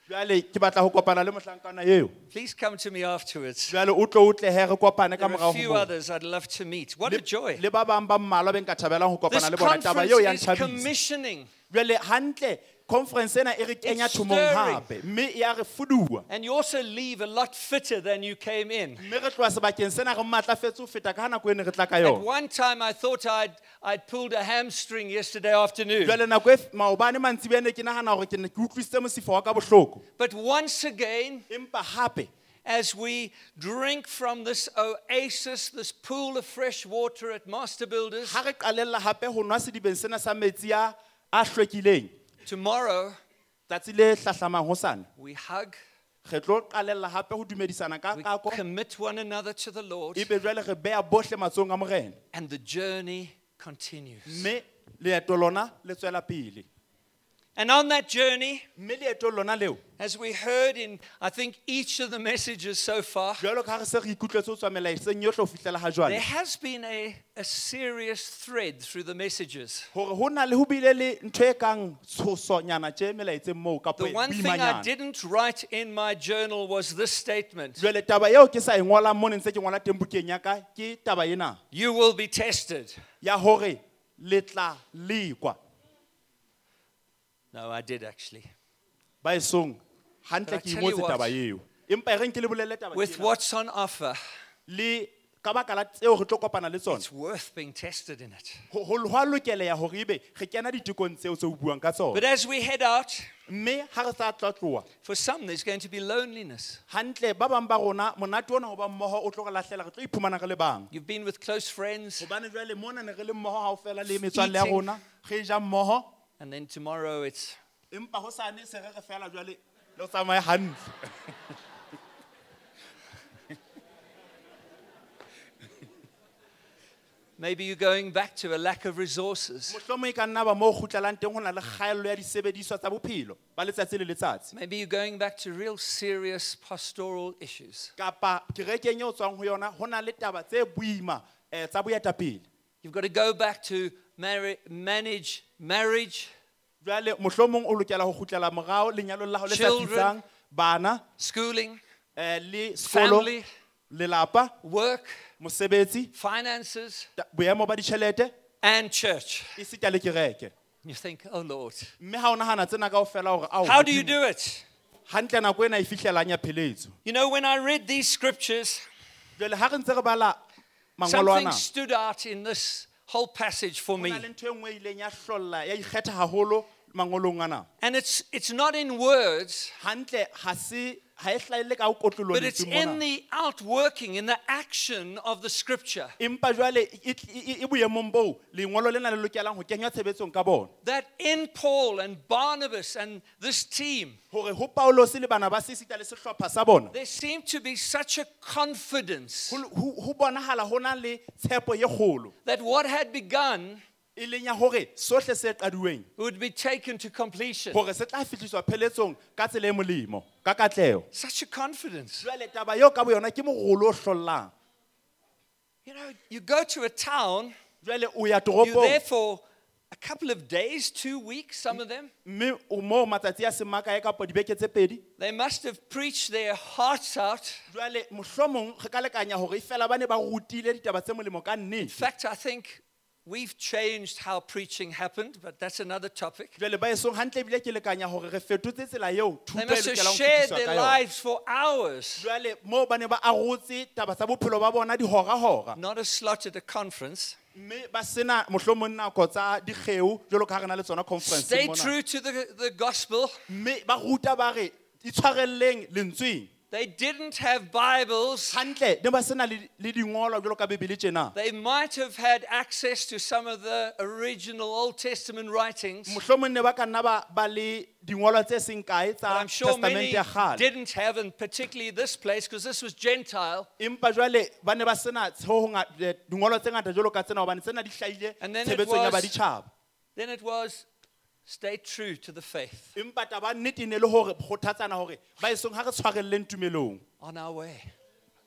B: Jwale ke batla ho kopana le mohlankana eo.
A: Please come to me afterwards.
B: Jwale o tlo o tle he re kopane ka
A: There are
B: morao
A: a few
B: ho moo.
A: others I'd love to meet. What a joy.
B: Le ba bang ba mmalwa be nka thabelang ho
A: This
B: kopana le bona taba
A: conference
B: eo ya
A: is
B: nthabisa.
A: commissioning.
B: Jwale hantle conference ena e re kenya
A: It's
B: thomong
A: stirring.
B: hape mme ya re fudua.
A: And you also leave a lot fitter than you came in.
B: Mme re tloa sebakeng sena re matlafetse ho feta ka ha nako e ne re tla ka
A: At
B: yona.
A: one time, I thought I'd, I'd pulled a hamstring yesterday afternoon.
B: Jwale nako e maobane mantsibuya ne ke nahana hore ke ne ke utlwisitse mosifa wa ka bohloko.
A: But once again,
B: Empa hape
A: as we drink from this oasis, this pool of fresh water at Master Builders,
B: ha re qalella hape ho nwa sedibeng sena sa metsi a a hlwekileng.
A: tomorrow
B: Tsatsi le hlahlamang hosane.
A: we hug,
B: Re tlo qalella hape ho dumedisana ka
A: we
B: kako.
A: commit one another to the Lord,
B: Ebe jwale re beha bohle matsohong a morena.
A: and the journey continues.
B: Mme leeto lona le tswela pele.
A: And on that journey,
B: Mme leeto lona leo
A: as we heard in, I think, each of the messages so far,
B: jwalo ka ha re se re ikutlwetse ho tswa melaetseng yohle ho fihlela ha
A: there
B: jwale.
A: has been a, a serious thread through the messages.
B: Hore ho na le ho bile le ntho e kang tshosonyana tje melaetseng moo ka
A: The one thing I
B: boimanyana.
A: didn't write in my journal was this statement:
B: Jwale taba eo ke sa e ngolang mo ne ntse ke ngola teng bukeng ya ka ke taba ena
A: you will be tested.
B: ya hore le tla lekwa.
A: No, I did actually.
B: Ba esong
A: But
B: hantle
A: I
B: ke
A: tell you
B: ingotse
A: what,
B: taba eo. Empa e reng ke le bolelle taba
A: With
B: ena.
A: what's on offer,
B: Le ka baka la tseo re tlo kopana le tsona.
A: it's worth being tested in it.
B: Ho ho ho a lokeleha hore ebe re kena ditekong tseo tse o buang ka tsona.
A: But as we head out,
B: Mme ha re sa tla tloa
A: for some there's going to be loneliness.
B: hantle ba bang ba rona monate ona ho ba mmoho o tlo re lahlela re tlo iphumana re le bang.
A: You've been with close friends,
B: Hobane jwale mona ne re le mmoho ha o fela le metswalle ya
A: Eating.
B: rona, re ja mmoho,
A: and then tomorrow it's
B: empa hosane se re re fela jwale le o tsamaya hantle.
A: maybe you're going back to a lack of resources.
B: Mohlomong e ka nna ba mo o kgutlelang teng ho na le kgaello ya disebediswa tsa bophelo ba letsatsi le letsatsi.
A: Maybe you're going back to real serious pastoral issues.
B: Kapa kerekeng eo o tswang ho yona ho na le taba tse boima eh, tsa boetapele.
A: You've got to go back to marri- manage marriage,
B: Jwale mohlomong o lokela ho kgutlela morao lenyalong la hao le sa
A: Children.
B: tsitsang, bana
A: schooling,
B: eh, le sekolo,
A: family,
B: lelapa,
A: work,
B: mosebetsi,
A: finances,
B: ta- boemo ba ditjhelete,
A: and church.
B: e sita le kereke.
A: You think, oh Lord,
B: Mme ha o nahana tsena kaofela hore ao
A: how do you do it?
B: hantle nako ena e fihlelang ya pheletso.
A: You know, when I read these scriptures,
B: Jwale ha re ntse re bala mangolo
A: something
B: ana,
A: stood out in this whole passage for
B: ho
A: me.
B: na le ntho e nngwe e ileng ya hlolla ya ikgetha haholo mangolong ana.
A: And it's, it's not in words,
B: Hantle ha se ha e hlahelle ka ho kotlolong
A: but it's
B: lentsweng
A: in
B: mona.
A: the outworking, in the action of the scripture.
B: Empa jwale e e- e boemong boo lengolo lena le lokelang ho kenywa tshebetsong ka bona.
A: That in Paul and Barnabas and this team,
B: Hore ho Paulos le bana ba sesita le sehlopha sa bona,
A: there seemed to be such a confidence
B: ho ho- ho bonahala ho na le tshepo e kgolo
A: that what had begun
B: e leng ya hore sohle se qaduweng
A: would be taken to completion.
B: hore se tla fihliswa pheletsong ka tsela e molemo ka katleho.
A: Such a confidence.
B: Jwale taba eo ka boyona ke mogolo o hlollang.
A: You know, you go to a town,
B: Jwale o ya
A: you're there
B: toropong
A: for a couple of days, two weeks, some of them.
B: mme o mo matsatsi a semaka e kapo dibeke tse pedi.
A: They must have preached their hearts out.
B: Jwale mohlomong re ka lekanya hore e fela ba ne ba rutile ditaba tse molemo ka
A: In
B: nnete.
A: fact, I think we've changed how preaching happened, but that's another topic.
B: Jwale ba esong hantle ebile ke lekanya hore re fetotse tsela eo
A: They
B: thuto e
A: must have
B: lokelang ho
A: shared
B: fetiswa
A: their
B: ka yona.
A: lives for hours,
B: Jwale mo ba ne ba arotse taba tsa bophelo ba bona dihora-hora.
A: not a slot at a conference.
B: Mme ba sena mohlomong nako tsa dikgeo jwalo ka ha re na le tsona conference
A: Stay
B: mona.
A: true to the, the gospel.
B: Mme ba ruta ba re itshwarelleng lentsweng.
A: They didn't have Bibles.
B: Hantle ne ba sena le le dingolwa jwalo ka Bebele tjena.
A: They might have had access to some of the original Old Testament writings,
B: Mohlomong ne ba ka nna ba ba le dingolwa tse seng kae
A: but
B: tsa
A: I'm sure
B: testamente
A: many
B: ya kgale.
A: didn't have, and particularly this place, because this was Gentile.
B: Empa jwale ba ne ba sena ho ngata dingolwa tse ngata jwalo ka tsena hobane tsena di hlahile
A: And then it
B: tshebetsong ya
A: was-
B: baditjhaba.
A: Then it was, stay true to the faith
B: Empa taba nnete ne le hore kgothatsana hore ba esong ha re tshwarelleng tumelong
A: on our way.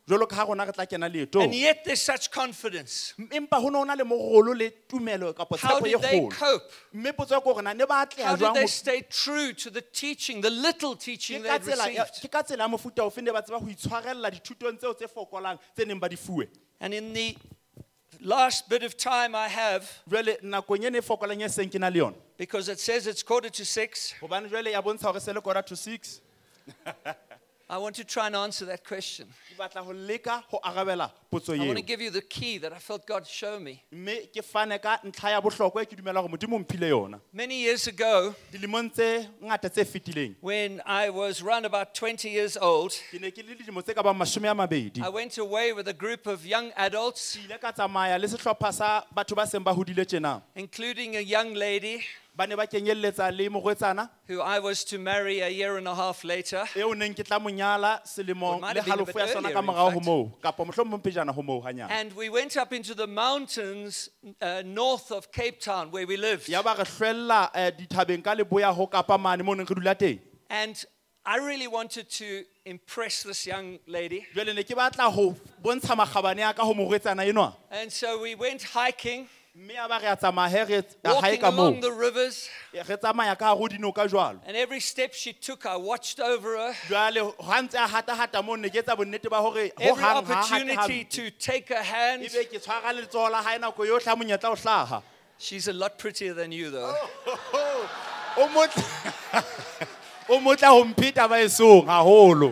B: jwalo ka ha rona re tla kena leetong.
A: And yet there's such confidence.
B: Empa ho ne ho na le mogolo le tumelo kapo
A: How
B: tshepo e
A: did they
B: kgolo.
A: cope?
B: Mme potso ke hore na ne ba atleha
A: How did
B: jwang
A: they
B: ho-
A: stay true to the teaching, the little teaching
B: ke ka
A: they'd
B: tsela ya-
A: received?
B: ke ka tsela ya mofuta ofe ne ba tseba ho itshwarella dithutong tseo tse fokolang tse neng ba di fuwe.
A: And in the last bit of time I have,
B: Jwale nakong ena e fokolang e seng ke na le yona.
A: because it says it's quarter to six,
B: Hobane jwale ya bontsha hore se le quarter to six.
A: I want to try and answer that question.
B: Ke batla ho leka ho arabela potso
A: I want
B: eo.
A: to give you the key that I felt God show me.
B: Mme ke fane ka ntlha ya bohlokwa e ke dumela hore Modimo o mphile yona.
A: Many years ago,
B: Dilemong tse ngata tse fetileng,
A: when I was around about twenty years old,
B: ke ne ke le dilemo tse ka bang mashome a mabedi.
A: I went away with a group of young adults,
B: Ke ile ka tsamaya le sehlopha sa batho ba seng ba hodile tjena.
A: including a young lady
B: Ba ne ba kenyelletsa le morwetsana
A: who I was to marry a year and a half later.
B: eo neng ke tla monyala
A: Well,
B: selemong
A: it might
B: le
A: have been a
B: halofo
A: bit
B: ya sona
A: earlier,
B: ka
A: in
B: morao ho
A: fact.
B: moo kapa mohlomong pejana ho moo hanyane.
A: And we went up into the mountains uh, north of Cape Town where we lived.
B: Ya ba re hlwella eh, dithabeng ka leboya ho Kapa mane moo neng re dula teng.
A: And I really wanted to impress this young lady.
B: Jwale ne ke batla ho bontsha makgabane ya ka ho morwetsana enwa.
A: And so we went hiking,
B: Mme ya ba re a tsamaya he re a hae
A: walking
B: ka
A: along
B: moo.
A: the rivers.
B: Re tsamaya ka hare ho dinoka jwalo.
A: And every step she took, I watched over her.
B: Jwale ha ntse a hata-hata moo ne ke etsa bonnete ba hore ho
A: Every
B: hang ha hate
A: opportunity
B: hampe.
A: to take her hand.
B: Ebe ke tshwara letsoho la hae nako yohle ha monyetla o hlaha.
A: She's a lot prettier than you, though.
B: O motla o motla ho mpheta ba esong haholo.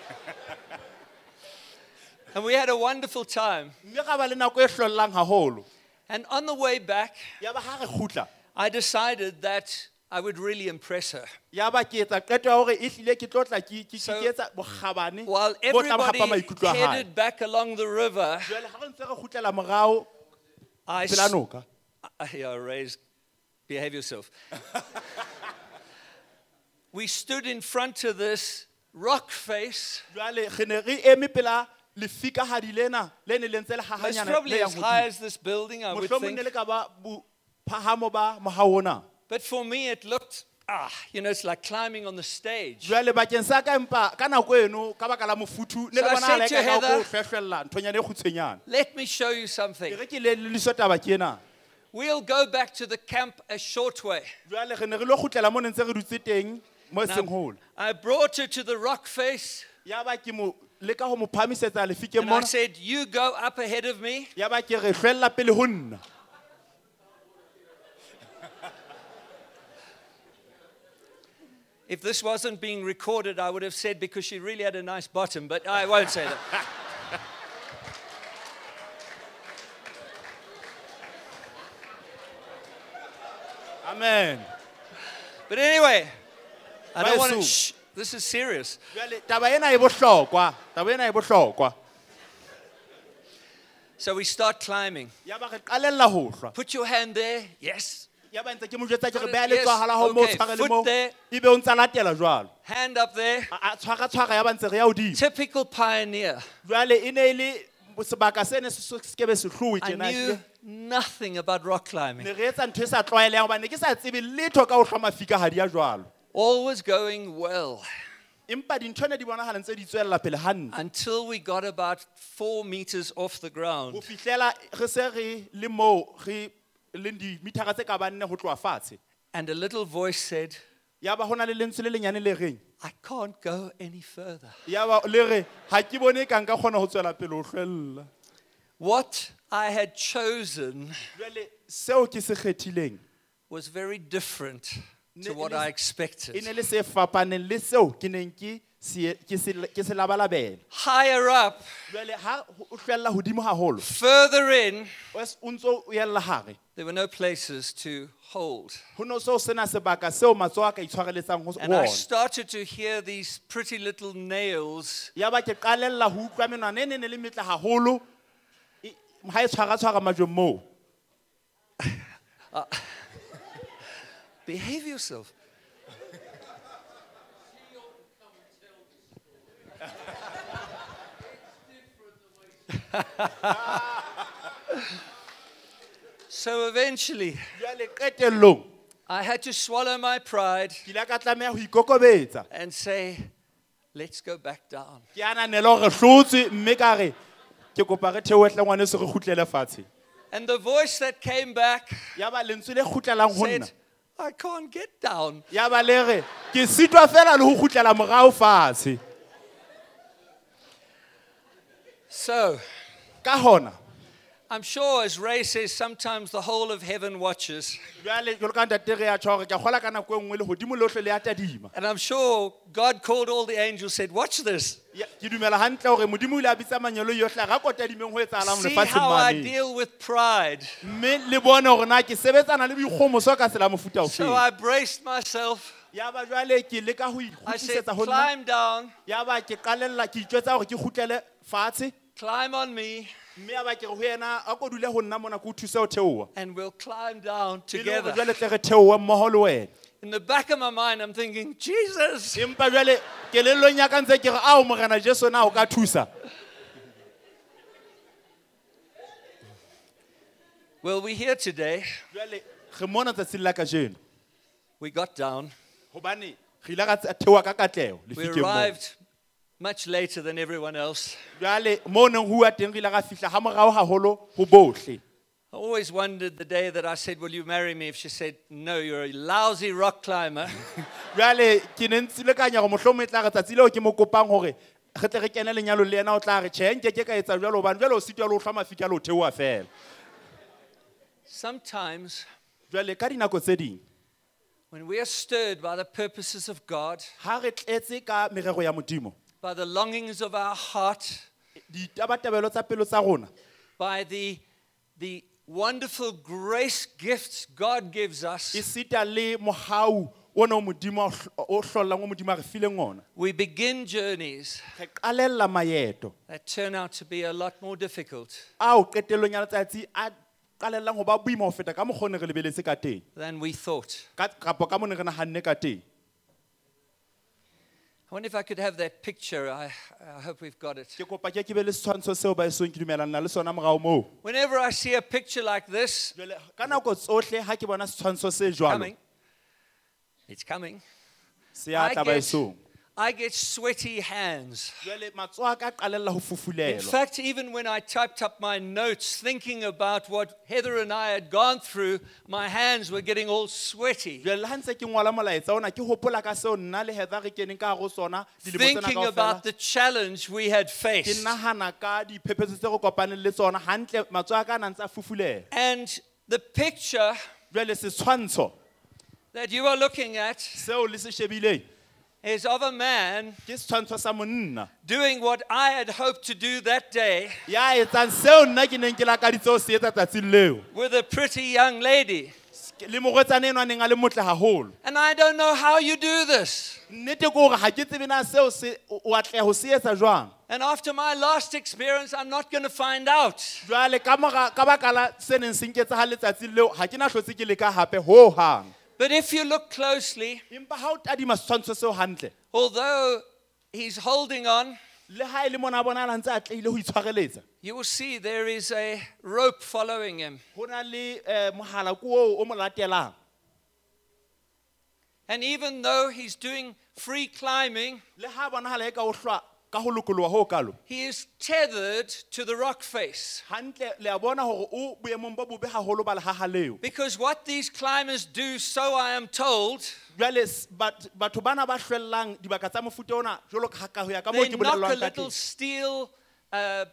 A: And we had a wonderful time.
B: Mme ga ba le nako e hlollang haholo.
A: And on the way back,
B: Ya ba ha re kgutla.
A: I decided that I would really impress her.
B: Ya ba ke etsa qeto ya hore ehlile ke tlotla ke ke
A: So,
B: ke etsa bokgabane
A: While
B: bo tla mo
A: everybody
B: hapa maikutlo a hae.
A: headed back along the river,
B: Jwale ha re ntse re kgutlela morao
A: I
B: pela
A: s-
B: noka.
A: Uh, yeah, raise, behave yourself. We stood in front of this rock face,
B: Jwale re ne re eme pela lefika hadi lena le ne le ntse le
A: most
B: hahanyana
A: probably
B: le yang
A: as high
B: hodimo.
A: as this building, I would
B: Mohlomong ne
A: think.
B: le ka ba bophahamo ba mohao ona.
A: But for me, it looked, ah, you know, it's like climbing on the stage.
B: Jwale bakeng sa ka empa ka nako eno ka baka la mofuthu ne
A: So
B: le
A: I
B: bona
A: said
B: le
A: to
B: ka ka
A: Heather-
B: go hlwehlela nthonyana e kgutshwenyana.
A: Let me show you
B: Ke
A: something.
B: re ke le le liso taba ke ena.
A: We'll go back to the camp a short way.
B: Jwale re ne re lo kgutlela mo ne ntse re dutse teng mo e seng hole.
A: I brought her to the rock face,
B: Ya ba ke mo leka ho mo phamisetsa lefikeng
A: and I
B: mona.
A: said, you go up ahead of me.
B: Ya ba ke re hlwella pele ho nna.
A: If this wasn't being recorded, I would have said because she really had a nice bottom, but I won't say that.
B: Amen.
A: But anyway, I don't want to.
B: Baeso.
A: Shh, this is serious.
B: Jwale taba ena e bohlokwa. Taba ena e bohlokwa.
A: So we start climbing.
B: Ya ba re qalella ho hlwa.
A: Put your hand there. Yes.
B: Ya ba ntse ke mo jwetsa ke re
A: Got it,
B: beha letsoho
A: yes,
B: la ho mo
A: okay,
B: tshware le
A: foot
B: mo.
A: there.
B: Ebe o ntsa latela jwalo.
A: Hand up there.
B: A a tshwara tshwara ya ba ntse re ya hodimo.
A: Typical pioneer.
B: Jwale e ne e le sebaka se ne se se ke be sehlowe
A: I
B: tjena.
A: knew nothing about rock climbing.
B: Ne re etsa ntho e sa tlwaelehang hobane ke sa tsebe letho ka ho hlwa mafika hadi ya jwalo.
A: All was going well
B: Empa dintho ne di bonahala ntse di tswella pele hantle.
A: until we got about four meters off the
B: Ho
A: ground.
B: fihlela re se re le mo re le di mithara tse ka bang nne ho tloha fatshe.
A: And a little voice said,
B: Ya ba hona le lentswe le lenyane le reng.
A: I can't go any further.
B: Ya ba le re ha ke bone ka nka kgona ho tswela pele ho hlwella.
A: What I had chosen
B: Jwale seo ke se kgethileng
A: was very different to
B: Ne-
A: what
B: ne-
A: I
B: e
A: expected.
B: ne le se fapaneng le seo ke neng ke se ke se ke se labalabela.
A: Higher up,
B: Jwale ha o hlwella hodimo haholo
A: further in,
B: o s- o ntso o yella hare.
A: there were no places to hold.
B: Ho no so sena sebaka seo matsoho a ka itshwareletsang ho
A: And I
B: ona.
A: started to hear these pretty little nails
B: Ya ba ke qalella ho utlwa menwana e ne ne le metle haholo. E- Ha e tshwara tshwara majweng moo.
A: Behave yourself. So eventually,
B: Jwale qetellong
A: I had to swallow my pride
B: ke ile ka tlameha ho ikokobetsa.
A: and say, let's go back down.
B: Ke ananela hore re hlotswe mme ka re ke kopa re theohle ngwane se re khutlele fatshe.
A: And the voice that came back
B: Ya ba lentswe le khutlelang ho nna.
A: said, I can't get down.
B: Ya ba le re ke sitwa fela le ho khutlela morao fatshe.
A: So,
B: Ka hona
A: I'm sure, as Ray says, sometimes the whole of heaven watches.
B: jwale jwalo ka ntate re ya tjho hore ke kgola ka nako e nngwe le hodimo lohle le ya tadima.
A: And I'm sure God called all the angels, said, watch this.
B: Ya, ke dumela hantle hore modimo o ile a bitsa manyelo yohle ga ko tadimeng ho etsahalang
A: See
B: lefatsheng
A: how I
B: mane.
A: deal with pride.
B: Mme le bone hore na ke sebetsana le boikgomoso ka tsela mofuta
A: So
B: ofeng.
A: I braced myself.
B: Ya ba jwale ke leka ho
A: I said,
B: ikgutlisetsa ho nna.
A: climb down,
B: Ya ba ke qalella ke itjwetsa hore ke kgutlele fatshe.
A: climb on me,
B: Mme ya ba ke re ho yena a ko dule ho nna mona ke o thuse ho theoha.
A: and we'll climb down
B: Ke le hore
A: together.
B: jwale tle re theohe mmoho le wena.
A: In the back of my mind, I'm thinking, Jesus.
B: Empa jwale kelellong ya ka ntse ke re ao morena Jesu na o ka thusa.
A: Well, we're here today.
B: Jwale re mona tsatsing la kajeno
A: We got down.
B: hobane re ile ra theoha ka katleho le
A: We
B: fikeng moo.
A: arrived much later than everyone else.
B: Jwale mo neng hua teng re ile ra fihla ha morao haholo ho bohle.
A: I always wondered the day that I said, will you marry me? If she said, no, you're a lousy rock climber.
B: Jwale ke ne ntshile ka nya go mohlomong e tla re tsatsi leo ke mo kopang hore re tle re kene lenyalo le yena o tla re tjhe nke ke ka etsa jwalo hobane jwale o sitwa le ho hlwa mafika le ho theoha fela.
A: Sometimes
B: Jwale ka dinako tse ding
A: when we are stirred by the purposes of God,
B: ha re tletse ka merero ya modimo,
A: by the longings of our heart,
B: ditabatabelo tsa pelo tsa rona,
A: by the, the wonderful grace gifts God gives
B: e
A: us,
B: sita le mohau ona o modimo o hlollang o modimo a re fileng ona.
A: we begin journeys
B: Re qalella maeto
A: that turn out to be a lot more difficult
B: ao qetellong ya letsatsi a qalellang ho ba boima ho feta ka mokgone re lebeletse ka teng.
A: than we thought.
B: Ka kapo ka mone re nahanne ka teng.
A: I wonder if I could have that picture. I, I hope we've got it.
B: Ke kopa ke ke be le setshwantsho seo ba esong ke dumelana le sona morao moo.
A: Whenever I see a picture like this
B: Jwale ka nako tsohle ha ke bona setshwantsho se jwalo
A: coming, it's coming,
B: se a
A: I
B: tla ba
A: get,
B: esong.
A: I get sweaty hands.
B: Jwale matsoho a ka qalella ho
A: In
B: fufulelwa.
A: fact, even when I typed up my notes thinking about what Heather and I had gone through, my hands were getting all sweaty.
B: Jwale ha ntse ke ngola molaetsa ona ke hopola ka seo nna le Heather re keneng ka hare ho sona dilemo tsena
A: Thinking about
B: kaofela.
A: the challenge we had
B: Ke
A: faced.
B: nahana ka diphephetso tse re kopaneng le tsona hantle matsoho a ka na ntse a fufulela.
A: And the picture
B: Jwale setshwantsho
A: that you are looking at
B: seo le se shebileng
A: is of a man
B: ke setshwantsho sa monna
A: doing what I had hoped to do that day
B: ya etsang seo nna ke neng ke lakaditse ho se etsa tsatsing leo
A: with a pretty young lady.
B: le morwetsane eno a neng a le motle haholo.
A: And I don't know how you do this.
B: Nnete ke hore ha ke tsebe na seo se o atleha ho se etsa jwang.
A: And after my last experience, I'm not going to find out.
B: Jwale ka mora ka baka la se neng se nketsa ha letsatsing leo ha ke na hlotse ke leka hape ho hang.
A: But if you look closely,
B: Empa ha o tadima setshwantsho seo hantle
A: although he's holding on,
B: le ha e le mona a bonahala ntse a tlehile ho itshwareletsa,
A: you will see there is a rope following him.
B: ho na le eh, mohala ko oo o mo latelang.
A: And even though he's doing free climbing,
B: Le ha bonahala eka o hlwa ka ho lokoloha ho kalo,
A: he is tethered to the rock face.
B: hantle le a bona hore o boemong bo bobe haholo ba lehaha leo.
A: Because what these climbers do, so I am told,
B: Jwale s- bat- batho bana ba hlwellang dibaka tsa mofuta ona jwalo ka ha ka ho ya ka moo
A: they
B: ke
A: knock a
B: bolellwang ka
A: little
B: teng,
A: steel uh,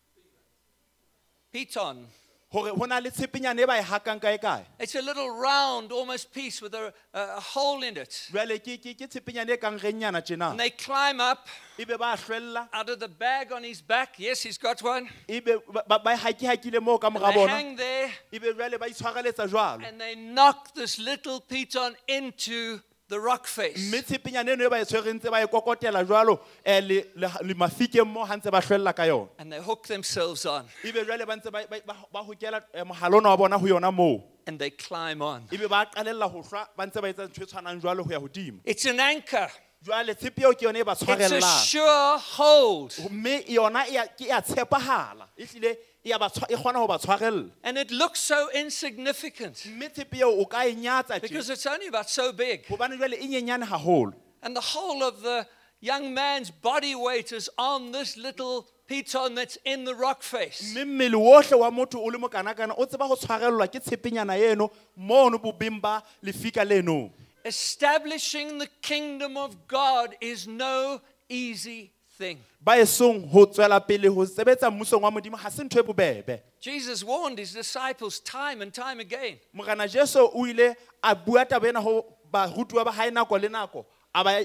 A: piton.
B: hore ho na le tshepenyane e ba e hakang kae kae.
A: It's a little round, almost piece with a, a, a hole in it.
B: Jwale ke ke ke tshepenyane e kang renyana
A: And
B: tjena.
A: they climb up
B: Ebe ba hlwella,
A: out of the bag on his back. Yes, he's got one.
B: ebe ba- ba ba haki hakile moo ka
A: And
B: mora
A: they
B: bona.
A: hang there
B: Ebe jwale ba itshwareletsa jwalo.
A: and they knock this little piton into the rock face.
B: Mme tshepenyane eno e ba e tshwereng ntse ba e kokotela jwalo eh, le le le mafikeng moo ha ntse ba hlwella ka yona.
A: And they hook themselves on
B: Ebe jwale ba ntse ba ba- ba ba hokela eh, mohalo ona wa bona ho yona moo.
A: and they climb on.
B: Ebe ba qalella ho hlwa ba ntse ba etsa ntho e tshwanang jwalo ho ya hodimo.
A: It's an anchor.
B: Jwale tshepe eo ke yona e ba
A: It's a
B: tshwarellang.
A: sure hold.
B: Mme yona e ya- ke ya tshepahala. Ehlile e ya ba tshwa- e kgona ho ba tshwarella.
A: And it looks so insignificant
B: Mme tshepe eo o ka e nyatsa tje.
A: because it's only about so big.
B: Hobane jwale e nyenyane haholo.
A: And the whole of the young man's body weight is on this little piton that's in the rock face.
B: mme mmele wohle wa motho o le mo kanakana o tseba go tshwarelwa ke tshepenyana eno mono bobeng ba lefika leno.
A: Establishing the kingdom of God is no easy thing.
B: Ba esong ho tswela pele ho sebetsa mmusong wa modimo ha se ntho e bobebe.
A: Jesus warned his disciples time and time again.
B: Morena Jesu o ile a bua taba ena ho barutwa ba hae nako le nako a ba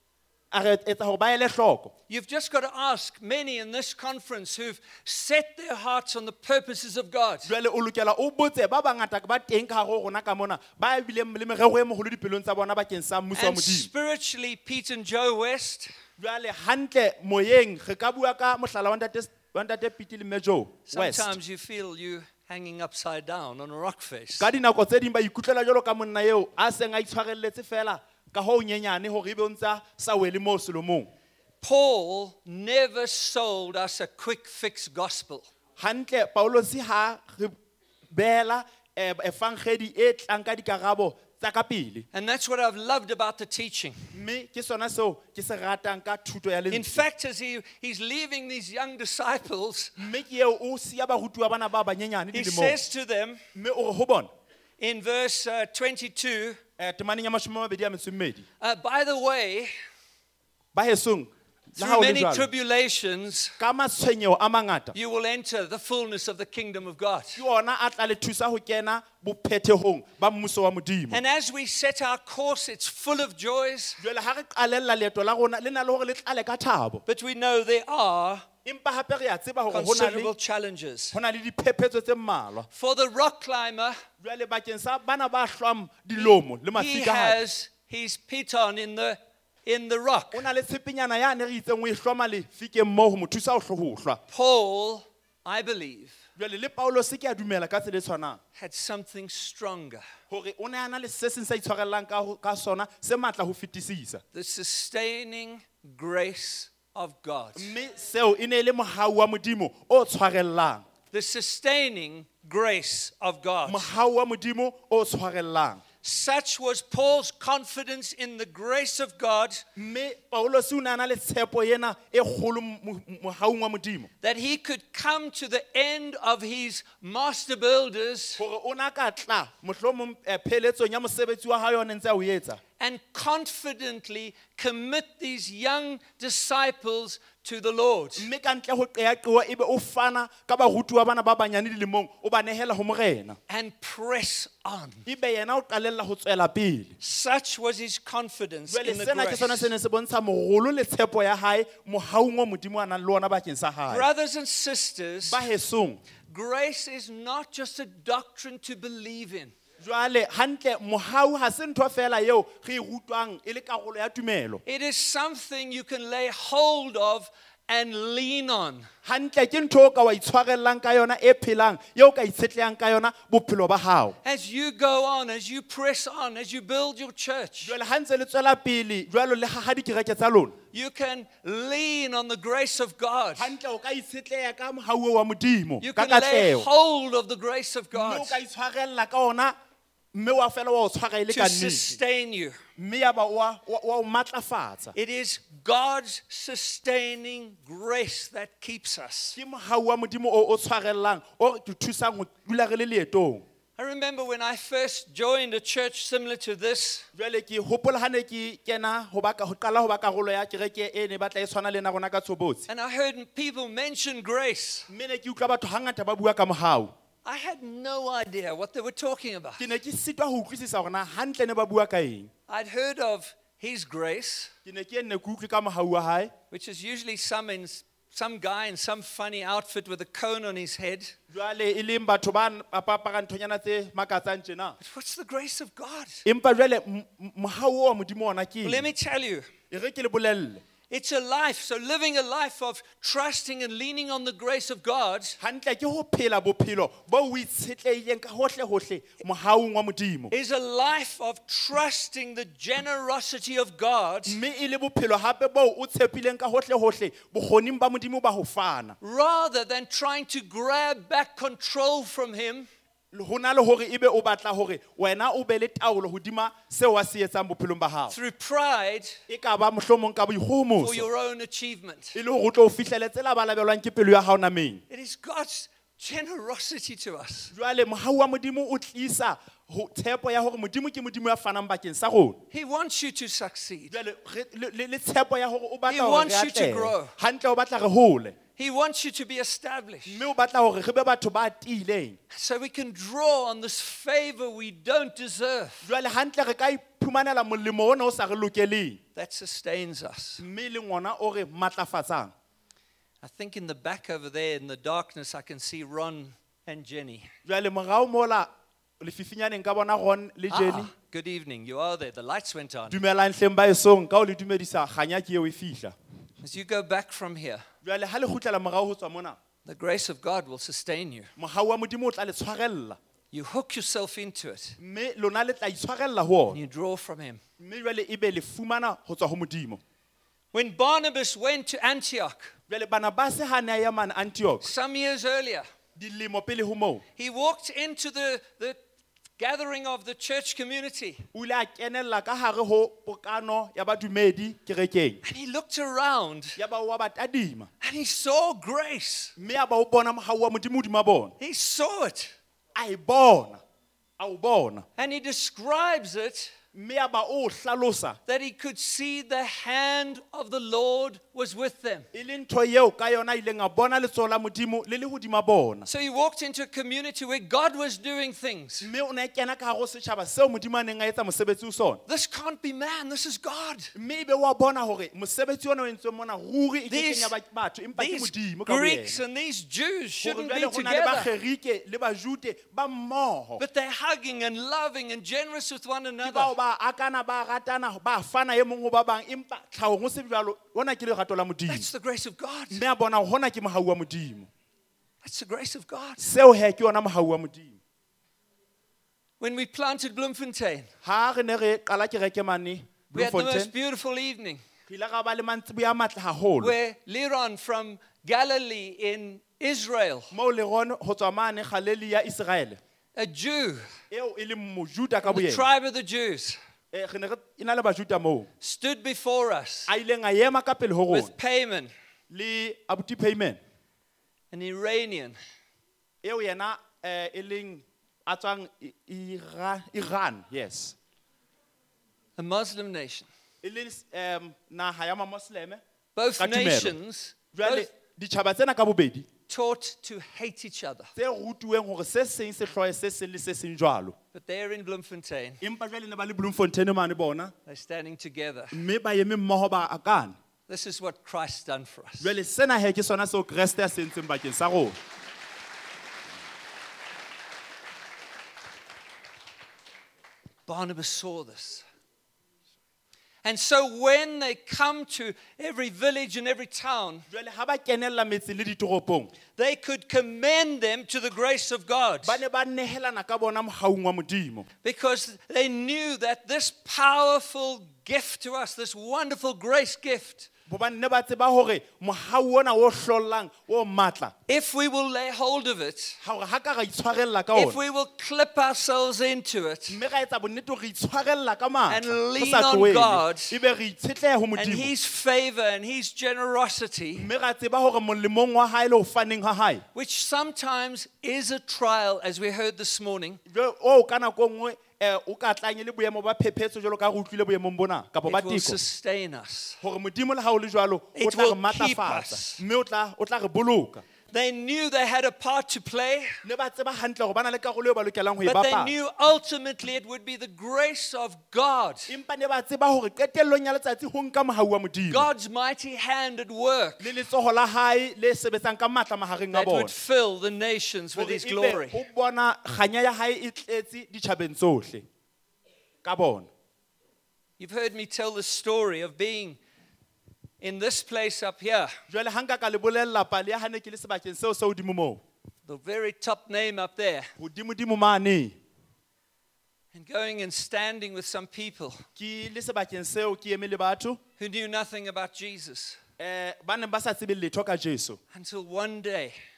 B: a re etsa hore ba ele hloko.
A: You've just got to ask many in this conference who've set their hearts on the purposes of God.
B: Jwale o lokela o botse ba bangata ba teng ka hare ho rona ka mona ba bile le merero e moholo dipelong tsa bona bakeng sa mmuso wa
A: And
B: modimo.
A: spiritually, Pete and Joe West,
B: Jwale hantle moyeng re ka bua ka mohlala wa ntate wa ntate Pete le Mejo West.
A: sometimes you feel you hanging upside down on a rock face.
B: Ka dinako tse ding ba ikutlela jalo ka monna eo a seng a itshwarelletse fela ka ho nyenyane hore e be ntsa sa wele mo Solomong.
A: Paul never sold us a quick fix gospel.
B: Hantle Paulos ha re bela evangeli e tlang ka dikarabo tsa ka pele.
A: And that's what I've loved about the teaching.
B: Mme ke sona seo ke se ratang ka thuto ya
A: In
B: lentswe.
A: fact, as he, he's leaving these young disciples,
B: Mme ke eo o sia barutwa bana ba banyenyane
A: he
B: dilemong.
A: says to them
B: Mme o re ho bona
A: in verse uh, twenty-two,
B: eh temaneng ya mashome a mabedi a metso e mmedi.
A: uh, by the way,
B: Ba hesong la ha
A: through
B: o le
A: many
B: jwalo,
A: tribulations,
B: ka matshwenyeho a mangata
A: you will enter the fullness of the kingdom of God.
B: ke ona a tla le thusa ho kena bophethehong ba mmuso wa modimo.
A: And as we set our course, it's full of joys,
B: Jwale ha re qalella leeto la rona le na le hore le tlale ka thabo.
A: but we know there are
B: Empa hape re a tseba hore ho na
A: considerable
B: le
A: challenges.
B: ho na le diphephetso tse mmalwa.
A: For the rock climber,
B: Jwale bakeng sa bana ba hlwang dilomo le
A: he
B: mafika hae.
A: has his piton in the in the rock.
B: O na le tshepenyana yane re itseng o e hloma le fikeng moo ho mo thusa ho hlohohlwa.
A: Paul, I believe,
B: Jwale le Paulos ke a dumela ka tsela e tshwanang
A: had something stronger.
B: hore o ne a na le se seng sa itshwarellang ka ho- ka sona se matla ho fetisisa.
A: The sustaining grace of God.
B: Mme seo e ne le mohau wa modimo o tshwarellang.
A: The sustaining grace of God.
B: Mohau wa modimo o tshwarellang.
A: Such was Paul's confidence in the grace of God
B: Mme Paulos o ne a na le tshepo ena e kgolo mo- mohaung wa modimo
A: that he could come to the end of his master builders
B: hore o na ka tla mohlomong eh, pheletsong ya mosebetsi wa hae o ne ntse a o etsa.
A: and confidently commit these young disciples to the Lord.
B: Mme ka ntle ho qeaqewa ebe o fana ka barutuwa bana ba banyane dilemong o ba nehela ho morena.
A: And press on.
B: Ebe yena o qalella ho tswela pele.
A: Such was his confidence
B: Jwale
A: in the
B: sena ke sona se
A: grace.
B: ne se bontsha mogolo le tshepo ya hae mohaung wa modimo a nang le ona bakeng sa hae.
A: Brothers and sisters,
B: Ba hesong
A: grace is not just a doctrine to believe in.
B: jwale hantle mohau ha se ntho fela eo re e rutwang e le karolo ya tumelo.
A: It is something you can lay hold of and lean on.
B: Hantle ke ntho o ka wa itshwarellang ka yona e phelang eo ka itshetlehang ka yona bophelo ba hao.
A: As you go on, as you press on, as you build your church,
B: Jwale ha ntse le tswela pele jwalo le ha dikereke tsa lona.
A: you can lean on the grace of God.
B: Hantle o ka itshetleha ka mohau wa modimo
A: You
B: ka
A: can lay
B: katleho.
A: hold of the grace of
B: Mme
A: God
B: o ka itshwarella ka ona mme wa fela wa o tshwara ile
A: to
B: ka nnete.
A: sustain you.
B: Mme ya ba wa wa wa o matlafatsa.
A: It is God's sustaining grace that keeps us.
B: Ke mohau wa modimo o o tshwarellang o re thusang ho dula re le leetong.
A: I remember when I first joined a church similar to this,
B: Jwale ke hopola ha ne ke kena ho ba ka ho qala ho ba karolo ya kereke e ne batla e tshwana le na rona ka Tshobotsi.
A: and I heard people mention grace.
B: Mme ne ke utlwa batho hangata ba bua ka mohau.
A: I had no idea what they were talking about.
B: Ke ne ke sitwa ho utlwisisa hore na hantle ne ba bua ka eng.
A: I'd heard of His grace,
B: Ke ne ke nne ke utlwe ka mohau wa hae.
A: which is usually some in, some guy in some funny outfit with a cone on his head.
B: Jwale e leng batho ba apara nthonyana tse makatsang tjena.
A: But what's the grace of God?
B: Empa jwale m- m- mohau wa modimo ona ke
A: Well, let
B: eng?
A: me tell you,
B: E re ke le bolelle.
A: it's a life. So living a life of trusting and leaning on the grace of God
B: Hantle ke ho phela bophelo bo o itshetlehileng ka hohle hohle mohaung wa modimo.
A: is a life of trusting the generosity of God
B: Mme e le bophelo hape bo o tshepileng ka hohle hohle bokgoning ba modimo ba ho fana.
A: rather than trying to grab back control from Him
B: ho na le hore ebe o batla hore wena o be le taolo hodima seo wa se etsang bophelong ba hao.
A: through pride
B: E ka ba mohlomong ka
A: for
B: boikgohomoso.
A: your own achievement.
B: E le hore o tlo o fihlele tsela ba labelwang ke pelo ya hao nameng.
A: It is God's generosity to us.
B: Jwale mohau wa modimo o tlisa ho tshepo ya hore modimo ke modimo ya fanang bakeng sa rona.
A: He wants you to succeed.
B: Jwale re- le le- le tshepo ya hore o
A: He
B: batla hore
A: wants
B: re
A: you to grow.
B: atlehe. Hantle o batla re hole.
A: He wants you to be established.
B: Mme o batla hore re be batho ba tiileng.
A: So we can draw on this favor we don't deserve.
B: Jwale hantle re ka iphumanela molemo ona o sa re lokeleng.
A: That sustains us.
B: Mme le ngwana o re matlafatsang.
A: I think in the back over there in the darkness, I can see Ron and Jenny.
B: Jwale morao mola lefifinyaneng ka bona Ron le Jenny.
A: Ah, good evening. You are there. The lights went on.
B: Dumelang hleng ba esong ka o le dumedisa kganya ke eo e fihla.
A: As you go back from here,
B: Jwale ha le kgutlela morao ho tswa mona,
A: the grace of God will sustain you.
B: mohau wa modimo o tla le tshwarella.
A: You hook yourself into it
B: Mme lona le tla itshwarella ho
A: and
B: ona.
A: you draw from Him.
B: Mme jwale ebe le fumana ho tswa ho modimo.
A: When Barnabas went to Antioch
B: Jwale bana ba se hane ya man Antioch
A: some years earlier,
B: dilemo pele ho moo.
A: he walked into the, the gathering of the church community
B: O ile a kenella ka hare ho pokano ya badumedi kerekeng.
A: and he looked around
B: Ya ba wa ba tadima.
A: and he saw grace.
B: Mme ya ba o bona mohau wa modimo hodima bona.
A: He saw it
B: A e bona. A o bona.
A: and he describes it
B: Mme ya ba o hlalosa.
A: that he could see the hand of the Lord was with them.
B: E le ntho eo ka yona ileng a bona letsoho la modimo le le hodima bona.
A: So he walked into a community where God was doing things.
B: Mme o ne a kena ka hare ho setjhaba seo modimo a neng a etsa mosebetsi o sona.
A: This can't be man, this is God.
B: Mme ebe wa bona hore mosebetsi ona o entsweng mona ruri e ke
A: These,
B: kenya ba- batho empa ke
A: these
B: modimo ka
A: Greeks
B: boyena.
A: and these Jews
B: Hore
A: shouldn't
B: jwale
A: be
B: ho na le
A: together,
B: bakgerike le bajute ba mmoho.
A: but they're hugging and loving and generous with one
B: Ke
A: another.
B: bao ba akana ba ratana ba fana e mong ho ba bang empa tlhaong ho se jwalo hona ke lerato la modimo.
A: That's the grace of God.
B: Mme a bona hona ke mohau wa modimo.
A: That's the grace of God.
B: Seo he ke yona mohau wa modimo.
A: When we planted Bloemfontein,
B: Ha re ne re qala kereke mane
A: we had the most
B: Bloemfontein,
A: beautiful evening
B: re ile ra ba le mantsiboya a matle haholo.
A: where Liron from Galilee in Israel,
B: Mo le gone ho tswa mane Galili ya Israel.
A: a Jew,
B: Eo e le mojuda ka
A: the
B: boyena.
A: tribe of the Jews,
B: Eh, re ne re ina le bajuda moo.
A: stood before us
B: A ileng a ema ka pele ho rona
A: with Payman,
B: le abuti payment.
A: an Iranian,
B: Eo yena eh e leng a tswang I- Iran, Iran, yes.
A: a Muslim nation.
B: E le em naha ya ma Mosleme.
A: Both
B: Ka tumelo.
A: nations
B: Jwale
A: both
B: ditjhaba tsena ka bobedi
A: taught to hate each other.
B: tse rutuweng hore se seng se hloye se seng le se seng jwalo.
A: But there in Bloemfontein,
B: Empa jwale ne ba le Bloemfontein mane bona,
A: they're standing together.
B: mme ba eme mmoho ba akana.
A: This is what Christ's done for us.
B: Jwale sena he ke sona seo Kriste a se entseng bakeng sa rona.
A: Barnabas saw this. And so when they come to every village and every town,
B: Jwale ha ba kenella metse le ditoropong,
A: they could commend them to the grace of God
B: ba ne ba nehelana ka bona mohaung wa modimo.
A: because they knew that this powerful gift to us, this wonderful grace gift,
B: Hobane ne ba tseba hore mohau ona o hlollang o matla,
A: if we will lay hold of it,
B: hore ha ka ra itshwarella ka
A: if
B: ona,
A: we will clip ourselves into it,
B: mme ra etsa bonnete hore re itshwarella ka matla,
A: And
B: ho
A: lean
B: sa
A: on
B: tlohele,
A: God.
B: ebe re itshetleha ho
A: and
B: modimo.
A: His favor and His generosity,
B: Mme ra tseba hore molemong wa hae le ho faneng ha hae,
A: which sometimes is a trial, as we heard this morning,
B: jwale o ka nako e nngwe eh, o ka tlanye le boemo ba phephetso jwalo ka ha re utlwile boemong bona kapa ba
A: it will
B: teko,
A: sustain us.
B: hore modimo le ha o le jwalo o
A: It
B: tla re
A: will keep
B: matlafatsa,
A: us.
B: mme o tla o tla re boloka.
A: They knew they had a part to play,
B: Ne ba tseba hantle hore ba na le karolo eo ba lokelang ho e
A: but they
B: bapala.
A: knew ultimately it would be the grace of God,
B: Empa ne ba tseba hore qetellong ya letsatsi ho nka mohau wa modimo,
A: God's mighty hand at work,
B: le letsoho la hae le sebetsang ka matla mahareng a
A: that
B: bona,
A: would fill the nations with
B: hore
A: His
B: ebe
A: glory.
B: o bona kganya ya hae e tletse ditjhabeng tsohle ka bona.
A: You've heard me tell the story of being in this place up here,
B: Jwale ha nka ka le bolella pale ya hane ke le sebakeng seo se hodimo moo,
A: the very top name up there,
B: hodimo-dimo mane,
A: and going and standing with some people
B: ke le sebakeng seo ke eme le batho
A: who knew nothing about Jesus
B: eh ba neng ba sa tsebe letho ka Jesu,
A: until one day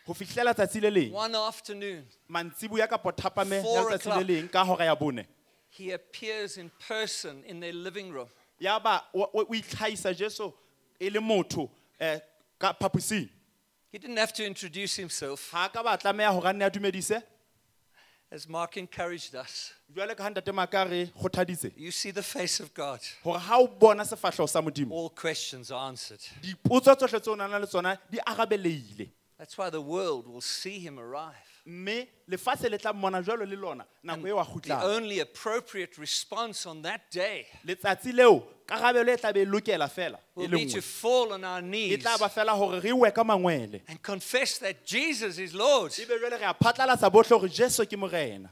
B: Ho fihlela tsatsi le leng,
A: one afternoon,
B: mantsibuya ka pothapame
A: Four
B: ya tsatsi
A: o'clock.
B: le leng ka hora ya bone.
A: he appears in person in their living room.
B: Ya ba o o itlhaisa Jesu e le motho eh ka phapusing.
A: He didn't have to introduce himself,
B: Ha ka ba tlameha hore a nne a dumedise.
A: as Mark encouraged us.
B: Jwale ka ha ntate Maka re kgothaditse
A: You see the face of God,
B: hore ha o bona sefahleho sa Modimo,
A: all questions are answered.
B: dipotso tsohle tse o nang le tsona di arabelehile.
A: That's why the world will see him arrive.
B: Mme lefatshe le tla mmona jwalo le lona nako eo a
A: The
B: kgutlang.
A: only appropriate response on that day
B: Letsatsi leo karabelo e tla be e lokela fela e
A: will
B: le
A: be to
B: nngwe.
A: fall on our
B: E
A: knees
B: tla ba fela hore re uwe ka mangwele.
A: and confess that Jesus is Lord.
B: Ebe jwale re a phatlalatsa bohle hore Jesu ke morena.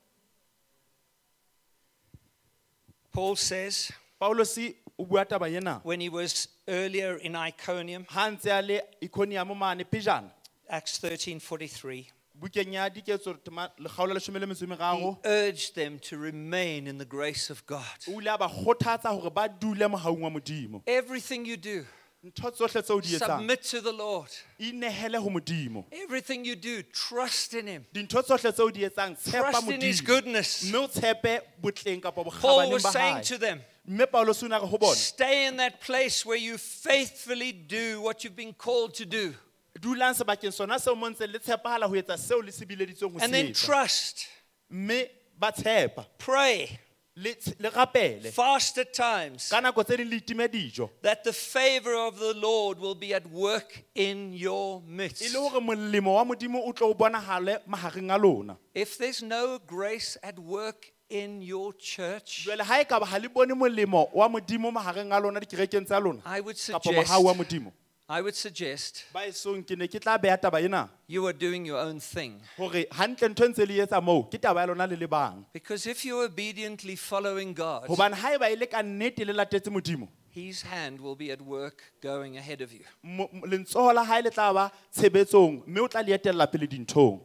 A: Paul says
B: Paulos o bua taba ena
A: when he was earlier in Iconium,
B: ha ntse a le Iconium mane pejana.
A: Acts thirteen forty-three,
B: Bukeng ya diketso tema lekgaolo la leshome le metso e
A: he
B: meraro,
A: urged them to remain in the grace of God.
B: o ile a ba kgothatsa hore ba dule mohaung wa Modimo.
A: Everything you do,
B: Ntho tsohle tseo di etsang
A: submit to the Lord.
B: inehele ho Modimo.
A: Everything you do, trust in Him.
B: Dintho tsohle tseo di etsang tshepa
A: Trust in His
B: Modimo.
A: goodness.
B: Mme o tshepe botleng kapa
A: Paul
B: bokgabaneng
A: was
B: ba
A: saying
B: hae.
A: to them,
B: Mme Paulos o ne a re ho bona,
A: stay in that place where you faithfully do what you've been called to do.
B: dulang sebakeng sona seo mo ntse le tshepahala ho etsa seo le se bileditsweng ho se
A: And then
B: etsa.
A: trust,
B: Mme ba tshepa
A: pray,
B: le ts- le rapele
A: fast at times,
B: ka nako tse ding le itime dijo
A: that the favor of the Lord will be at work in your
B: e
A: midst.
B: le hore molemo wa Modimo o tlo o bonahale mahareng a lona.
A: If there's no grace at work in your church,
B: Jwale ha e ka ba ha le bone molemo wa Modimo mahareng a lona dikerekeng tsa lona
A: I would
B: kapa
A: suggest,
B: mohau wa Modimo,
A: I would suggest
B: ba esong ke ne ke tla beha taba ena
A: you are doing your own thing.
B: hore hantle ntho e ntse le etsa moo ke taba ya lona le le bang.
A: Because if you're obediently following God,
B: Hobane ha e ba e le ka nnete le latetse Modimo,
A: His hand will be at work going ahead of you.
B: mo- mo- letsoho la hae le tla ba tshebetsong mme o tla le etella pele dinthong.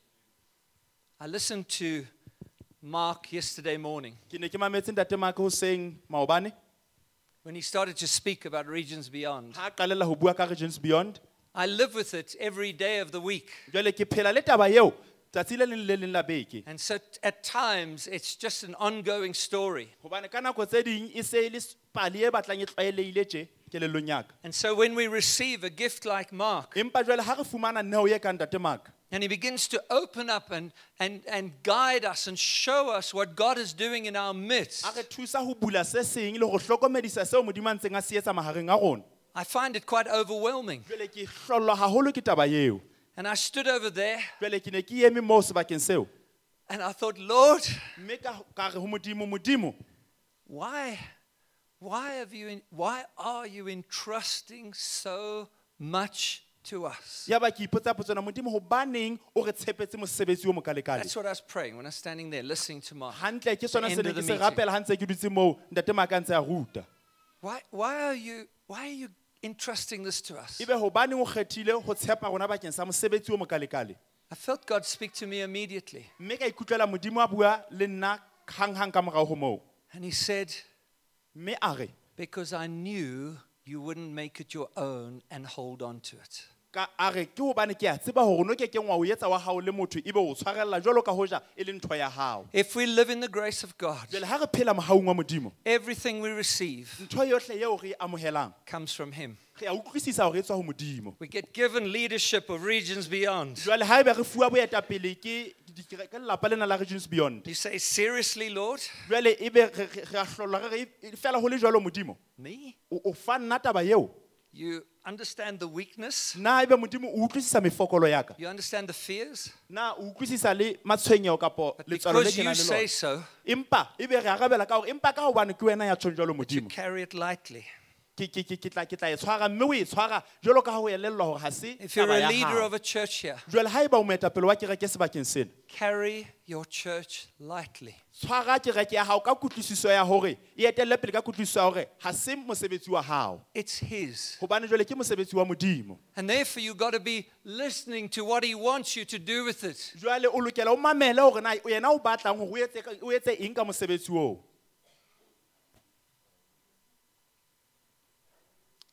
A: I listened to Mark yesterday morning
B: Ke ne ke mametse ntate Maka hoseng maobane
A: when he started to speak about regions beyond.
B: ha a qalella ho bua ka Regions Beyond.
A: I live with it every day of the week.
B: Jwale ke phela le taba eo tsatsi le leng le leng la beke.
A: And so t- at times it's just an ongoing story.
B: Hobane ka nako tse ding e se e le pali e batlang e tlwaelehile tje kelellong ya ka.
A: And so when we receive a gift like Mark,
B: Empa jwale ha re fumana neo ye ka ntate Maka,
A: and he begins to open up and, and, and guide us and show us what God is doing in our midst,
B: a re thusa ho bula se seng le ho hlokomedisa seo Modimo a ntseng a se etsa mahareng a rona.
A: I find it quite overwhelming.
B: Jwale ke hlollwa haholo ke taba eo.
A: And I stood over there
B: Jwale ke ne ke eme moo sebakeng seo.
A: and I thought, Lord,
B: Mme ka ka re ho Modimo, Modimo,
A: why, why have you, in, why are you entrusting so much to us?
B: ya ba ke ipotsa potso na Modimo hobaneng o re tshepetse mosebetsi o mokalekale.
A: That's what I was praying when I was standing there listening to Mark.
B: Hantle ke sona
A: The
B: se
A: end
B: ne
A: of
B: ke
A: the
B: se
A: meeting.
B: rapela ha ntse ke dutse moo ntate Maka a ntse a ruta.
A: Why, why are you, why are you entrusting this to us?
B: Ebe hobaneng o kgethile ho tshepa rona bakeng sa mosebetsi o mokalekale.
A: I felt God speak to me immediately.
B: Mme ka ikutlwela Modimo a bua le nna hang-hang ka morao ho moo.
A: And he said,
B: Mme a re
A: because I knew you wouldn't make it your own and hold on to it.
B: ka a re ke hobane ke a tseba hore no ke keng wa o etsa wa hao le motho ebe o tshwarella jwalo ka hoja e le ntho ya hao.
A: If we live in the grace of God,
B: Jwale ha re phela mohaung wa Modimo,
A: everything we receive
B: ntho yohle eo re e amohelang
A: comes from him.
B: re a utlwisisa hore e tswa ho Modimo.
A: We get given leadership of regions beyond.
B: Jwale ha ebe re fuwa boetapele ke ke ke lelapa lena la Regions Beyond.
A: You say, seriously, Lord?
B: Jwale ebe re re- re a hlola re re fela ho le jwalo Modimo.
A: Me?
B: O o fa nna taba eo.
A: You understand the weakness?
B: Na ebe Modimo o utlwisisa mefokolo ya ka.
A: You understand the fears?
B: Na o utlwisisa le matshwenyeho kapo
A: But
B: letswalo le
A: because
B: ke
A: you
B: nang le
A: say
B: lona.
A: so,
B: Empa ebe re arabela ka hore empa ka hobane ke wena ya tshong jwalo
A: you
B: Modimo.
A: carry it lightly.
B: Ke ke ke ke tla ke tla e tshwara mme o e tshwara jwalo ka ha o elellwa hore ha se
A: If you're
B: taba
A: a
B: ya
A: leader
B: hao.
A: of a church here,
B: Jwale ha eba o moetapele wa kereke sebakeng sena,
A: carry your church lightly.
B: tshwara kereke ya hao ka kutlwisiso ya hore e etelle pele ka kutlwisiso ya hore ha se mosebetsi wa hao.
A: It's his.
B: Hobane jwale ke mosebetsi wa Modimo.
A: And therefore, you've got to be listening to what he wants you to do with it.
B: Jwale o lokela o mamele hore na yena o batlang hore o etse ka- o etse eng ka mosebetsi oo.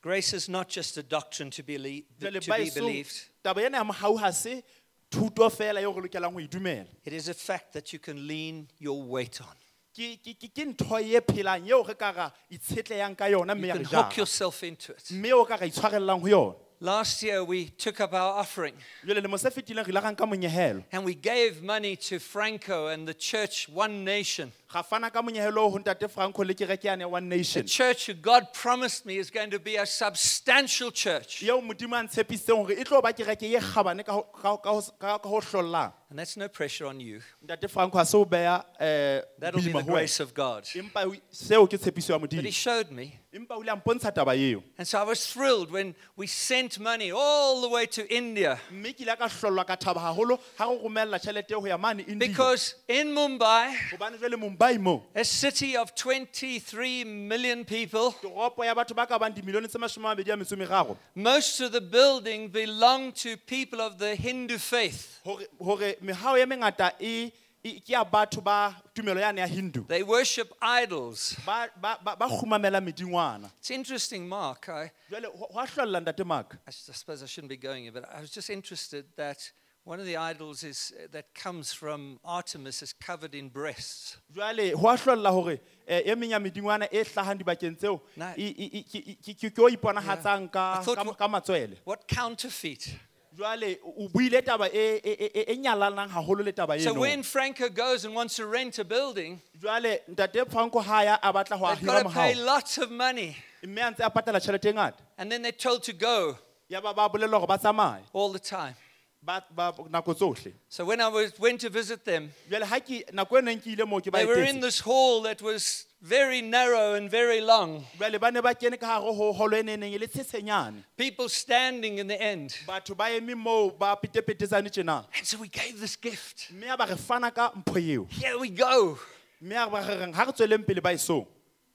A: Grace is not just a doctrine to be, le-
B: Jwale
A: to be
B: baeso,
A: believed.
B: taba ena ya mohau ha se thuto fela eo re lokelang ho e dumela.
A: It is a fact that you can lean your weight on.
B: Ke ke ke ke ntho e phelang eo re ka ra itshetlehang ka yona mme
A: You
B: ya
A: can
B: re
A: hook
B: jara.
A: yourself into it.
B: Mme o ka ra itshwarellang ho yona.
A: Last year we took up our offering
B: Jwale lemo se fetileng re ile ra nka monyehelo.
A: and we gave money to Franco and the church One Nation.
B: Ga fana ka monyehelo ho ntate Franco le kereke yane ya One
A: The
B: Nation.
A: church who God promised me is going to be a substantial church.
B: Eo modimo a ntshepisitseng hore e tlo ba kereke e kgabane ka ho- ka ka ho- ka ka ho hlollang.
A: And that's no pressure on you.
B: Ntate Franco ha se o beya eh
A: That'll be
B: boima
A: the
B: ho wena.
A: grace of God.
B: Empa o- seo ke tshepiso ya
A: But he
B: modimo.
A: showed me.
B: Empa o ile a mpontsha taba eo.
A: And so I was thrilled when we sent money all the way to India.
B: Mme ke ile ka hlollwa ka thaba haholo ha re romella tjhelete ho ya mane India.
A: Because in Mumbai,
B: Hobane jwale Mumbai mo
A: a city of twenty-three million people,
B: toropo ya batho ba ka bang dimilione tse mashome a mabedi a metso e meraro.
A: most of the building belong to people of the Hindu faith.
B: Hore hore mehao e mengata e e- ke ya batho ba tumelo yane ya Hindu.
A: They worship idols.
B: Ba ba ba ba khumamela medingwana.
A: It's interesting, Mark. I,
B: Jwale ho ho a hlolla ntate Mark.
A: I s- I suppose I shouldn't be going here, but I was just interested that one of the idols is uh, that comes from Artemis is covered in breasts.
B: Jwale ho a hlolla hore eh, e meng ya medingwana e hlahang dibakeng tseo
A: Na-
B: e e- e- ke- ke ke- ke o iponahatsang ka
A: I thought
B: ka
A: what-
B: ka matswele.
A: What counterfeit?
B: Jwale o buile taba e e e- e nyalanang haholo le taba
A: So
B: eno.
A: when Franco goes and wants to rent a building,
B: Jwale ntate Franco ha ya a batla ho a
A: they've
B: hira
A: got to pay
B: mohao.
A: lots of money.
B: Mme a ntse a patala tjhelete e ngata.
A: And then they're told to go
B: Ya ba ba bolelwa hore ba tsamaye
A: all the time.
B: ba ba nako tsohle.
A: So when I was, went to visit them,
B: Jwale ha ke nako ena ke ile mo ke ba
A: they were in
B: etetse.
A: this hall that was very narrow and very long.
B: Jwale ba ne ba kene ka hare ho holo e neneng e le tshetsenyane.
A: People standing in the end.
B: Batho ba eme moo ba petepetetsane tjena.
A: And so we gave this gift.
B: Mme ya ba re fana ka mpho eo.
A: Here we go.
B: Mme ya ba re reng ha re tsweleng pele ba eso.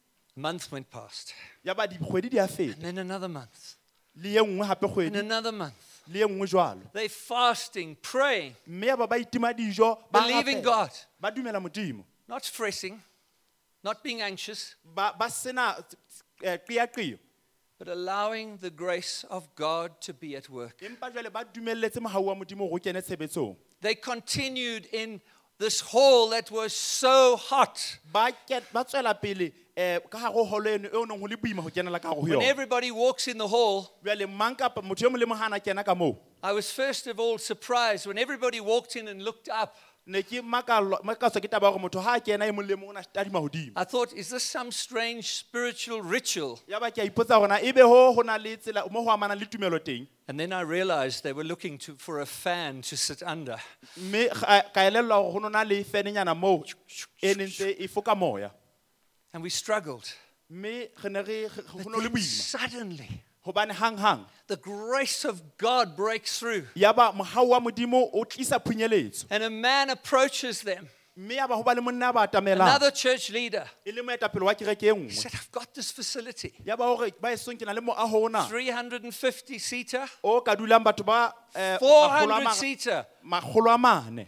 A: A month went past.
B: Ya ba dikgwedi di a feta.
A: And then another month.
B: Le e nngwe hape
A: And
B: kgwedi.
A: another month.
B: Le e nngwe jwalo.
A: They're fasting, praying,
B: Mme ya ba ba itima dijo. Ba
A: believing
B: rapela.
A: God.
B: Ba dumela modimo.
A: Not stressing, not being anxious,
B: Ba ba sena eh, qeaqeo.
A: but allowing the grace of God to be at work.
B: Empa jwale ba dumelletse mohau wa modimo hore o kene tshebetsong.
A: They continued in this hall that was so hot.
B: Ba ke ba tswela pele eh ka hare ho holo eno e neng ho le boima ho kenela ka hare ho
A: When
B: yona.
A: everybody walks in the hall,
B: Jwale mang kapa motho e mong le mong ha a na kena ka moo.
A: I was first of all surprised when everybody walked in and looked up.
B: Ne ke makallwa makatswa ke taba hore motho ha a kena e mong le mong o na tadima hodimo.
A: I thought, is this some strange spiritual ritual?
B: Ya ba ke a ipotsa hore na ebe ho ho na le tsela mo ho amana le tumelo teng.
A: And then I realized they were looking to, for a fan to sit under.
B: Mme ga- ka elellwa hore ho no na le fenenyana moo e ne ntse e foka moya.
A: And we struggled.
B: Mme re ne re re-
A: But
B: ho no le
A: then
B: boima.
A: suddenly,
B: Hobane hang hang
A: the grace of God breaks through.
B: ya ba mohau wa modimo o tlisa phunyeletso.
A: And a man approaches them,
B: Mme ya ba ho ba le monna ba atamelang.
A: another church leader.
B: E le moetapele wa kereke e
A: He
B: nngwe.
A: said, I've got this facility,
B: Ya ba hore ba esong ke na le moaho ona
A: three hundred fifty seater,
B: o ka dulang batho ba eh,
A: four
B: makgolo a
A: hundred
B: ma-
A: seater.
B: makgolo a mane.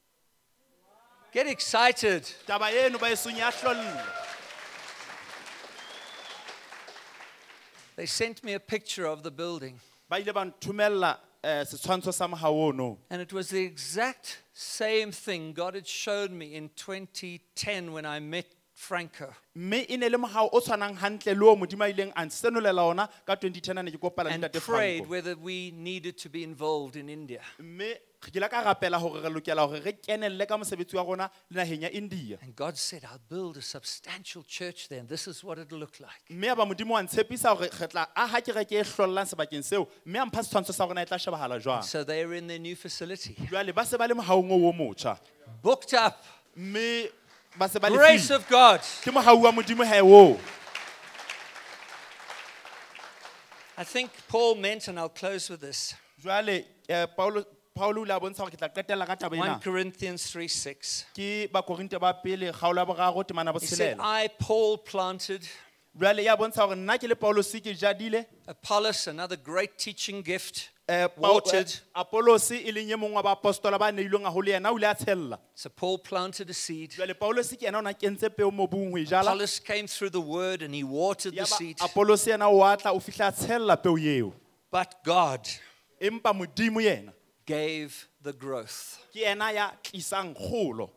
A: Get excited.
B: Taba eno ba esong ya hlolla.
A: They sent me a picture of the building,
B: Ba ile ba nthomella eh, setshwantsho sa mohau ono.
A: and it was the exact same thing God had shown me in twenty ten when I met Franco.
B: Mme e ne le mohau o tshwanang hantle le o modimo a ileng a nsenolela ona ka twenty ten a ne ke kopana le
A: And
B: ntate
A: prayed
B: Franco.
A: whether we needed to be involved in India.
B: Mme ke la ka rapela hore re lokela hore re kenelle ka mosebetsi wa rona le naheng ya India.
A: And God said, I'll build a substantial church there, and this is what it'll look like.
B: Mme ya ba modimo wa ntshepisa hore re tla aha kereke e hlollang sebakeng seo mme a mpha setshwantsho sa rona e tla shebahala jwang.
A: So they are in their new facility,
B: Jwale ba se ba le mohaung o motjha.
A: booked up.
B: Mme ba se ba le
A: Grace
B: free.
A: of God.
B: Ke mohau wa modimo he o.
A: I think Paul meant, and I'll close with this,
B: Jwale eh, Paulo Paulo o ile a bontsha hore ke tla qetella ka taba
A: First
B: ena.
A: Corinthians three six.
B: Ke ba Korinte ba pele kgaolo ya boraro temana
A: He said,
B: botshelela.
A: I, Paul, planted,
B: Jwale ya bontsha hore nna ke le Paulo se ke jadile.
A: Apollos, another great teaching gift,
B: eh, Pao-
A: watered.
B: eh, Apollos e leng e mong wa baapostola ba neilweng haholo yena o ile a tshella.
A: So Paul planted a seed.
B: Jwale Paulus ke yena o na kentse peo mobung ho e jala.
A: Apollos came through the word and he watered the
B: Yaba
A: seed.
B: Apollos yena o atla o fihla a tshella peo eo.
A: But God
B: Empa modimo yena
A: gave the growth.
B: ke yena ya tlisang kgolo.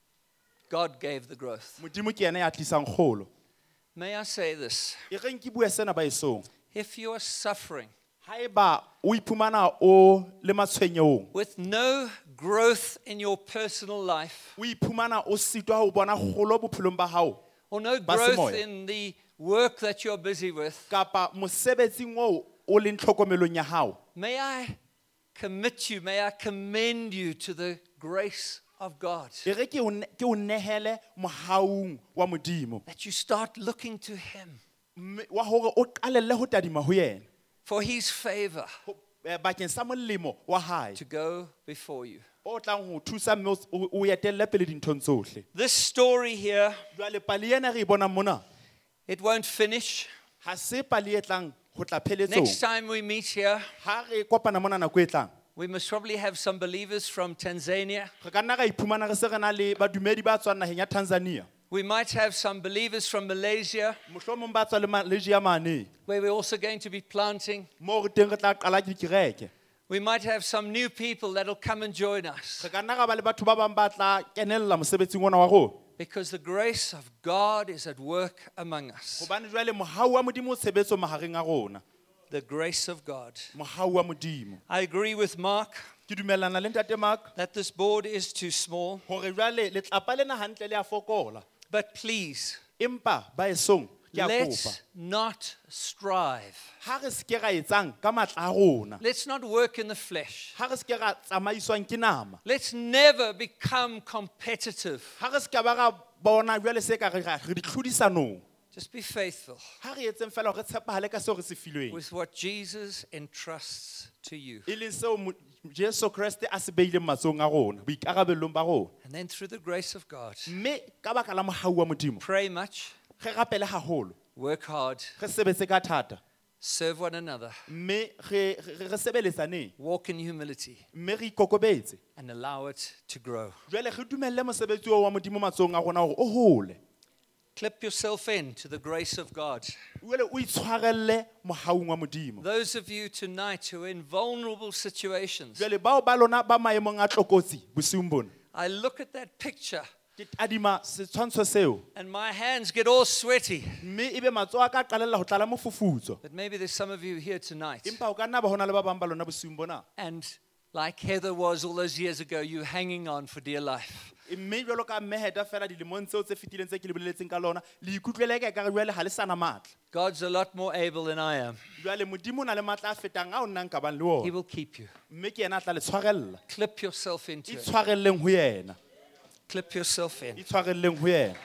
A: God gave the growth.
B: Modimo ke yena ya tlisang kgolo.
A: May I say this?
B: E reng ke bue sena ba esong.
A: If you are suffering
B: Haeba o iphumana o le matshwenyong,
A: with no growth in your personal life
B: o iphumana o sitwa ho bona kgolo bophelong ba hao,
A: or no
B: Ba
A: growth
B: semoya.
A: in the work that you're busy with,
B: kapa mosebetsing o o leng tlhokomelong ya hao,
A: may I commit you, may I commend you to the grace of God.
B: e re ke o ne- ke o nehele mohaung wa modimo,
A: That you start looking to Him
B: mme wa hore o qalelle ho tadima ho yena
A: for His favor
B: ho- eh, bakeng sa molemo wa hae
A: to go before you.
B: o tlang ho thusa mme o- o o etelle pele dinthong tsohle.
A: This story here,
B: Jwale pale ena re e bonang mona
A: it won't finish.
B: ha se pale e tlang ho tla
A: Next
B: pheletsong.
A: time we meet here,
B: Ha re kopana mona nako e tlang,
A: we must probably have some believers from Tanzania.
B: re ka nna ra iphumana re se re na le badumedi ba tswang naheng ya Tanzania,
A: We might have some believers from Malaysia,
B: mohlomong ba tswa le Malaysia mane,
A: where we're also going to be planting.
B: moo re teng re tla qala dikereke.
A: We might have some new people that will come and join us
B: Re ka nna ra ba le batho ba bang ba tla kenella mosebetsing ona wa rona,
A: because the grace of God is at work among us.
B: hobane jwale mohau wa modimo o tshebetso mahareng a rona,
A: The grace of God.
B: mohau wa modimo.
A: I agree with Mark
B: Ke dumellana le ntate Mark
A: that this board is too small,
B: hore jwale letlapa lena hantle le a fokola,
A: but please,
B: empa ba esong ke a
A: let's
B: kopa
A: not strive.
B: ha re se ke ra etsang ka matla a rona,
A: Let's not work in the flesh.
B: ha re se ke ra tsamaiswang ke nama,
A: Let's never become competitive.
B: ha re se ke ba ra bona jwale se ka re ra- re di tlhodisanong.
A: Just be faithful
B: Ha re etseng fela hore re tshepahale ka seo re se filweng,
A: with what Jesus entrusts to you.
B: e leng seo mo- Jesu Kriste a se beileng matsohong a rona, boikarabellong ba rona.
A: And then through the grace of God,
B: Mme ka baka la mohau wa modimo,
A: pray much,
B: re rapele haholo,
A: work hard,
B: re sebetse ka thata,
A: serve one another,
B: mme re re re sebeletsaneng,
A: walk in humility,
B: mme re ikokobetse.
A: and allow it to grow.
B: Jwale re dumelle mosebetsi oo wa modimo matsohong a rona hore o hole.
A: Clip yourself in to the grace of God.
B: Jwale o itshwarelle mohaung wa modimo.
A: Those of you tonight who are in vulnerable situations,
B: Jwale bao ba lona ba maemong a tlokotsi bosiung bona,
A: I look at that picture
B: ke tadima setshwantsho seo,
A: and my hands get all sweaty.
B: mme ebe matsoho a ka qalella ho tlala mofufutso.
A: But maybe there's some of you here tonight,
B: Empa ho ka nna ba hona le ba bang ba lona bosiung bona,
A: and like Heather was all those years ago, you're hanging on for dear life.
B: mme jwalo ka mme Heda fela dilemong tseo tse fetileng tse ke le boleletseng ka lona, le ikutlwele eka ekare jwale ha le sana matla.
A: God's a lot more able than I am.
B: Jwale modimo o na le matla a fetang ao nna nka bang le
A: He
B: ona,
A: will keep you.
B: mme ke yena a tla le tshwarella.
A: Clip yourself into it.
B: Itshwarelleng ho yena,
A: Clip yourself in.
B: itshwarelleng ho yena.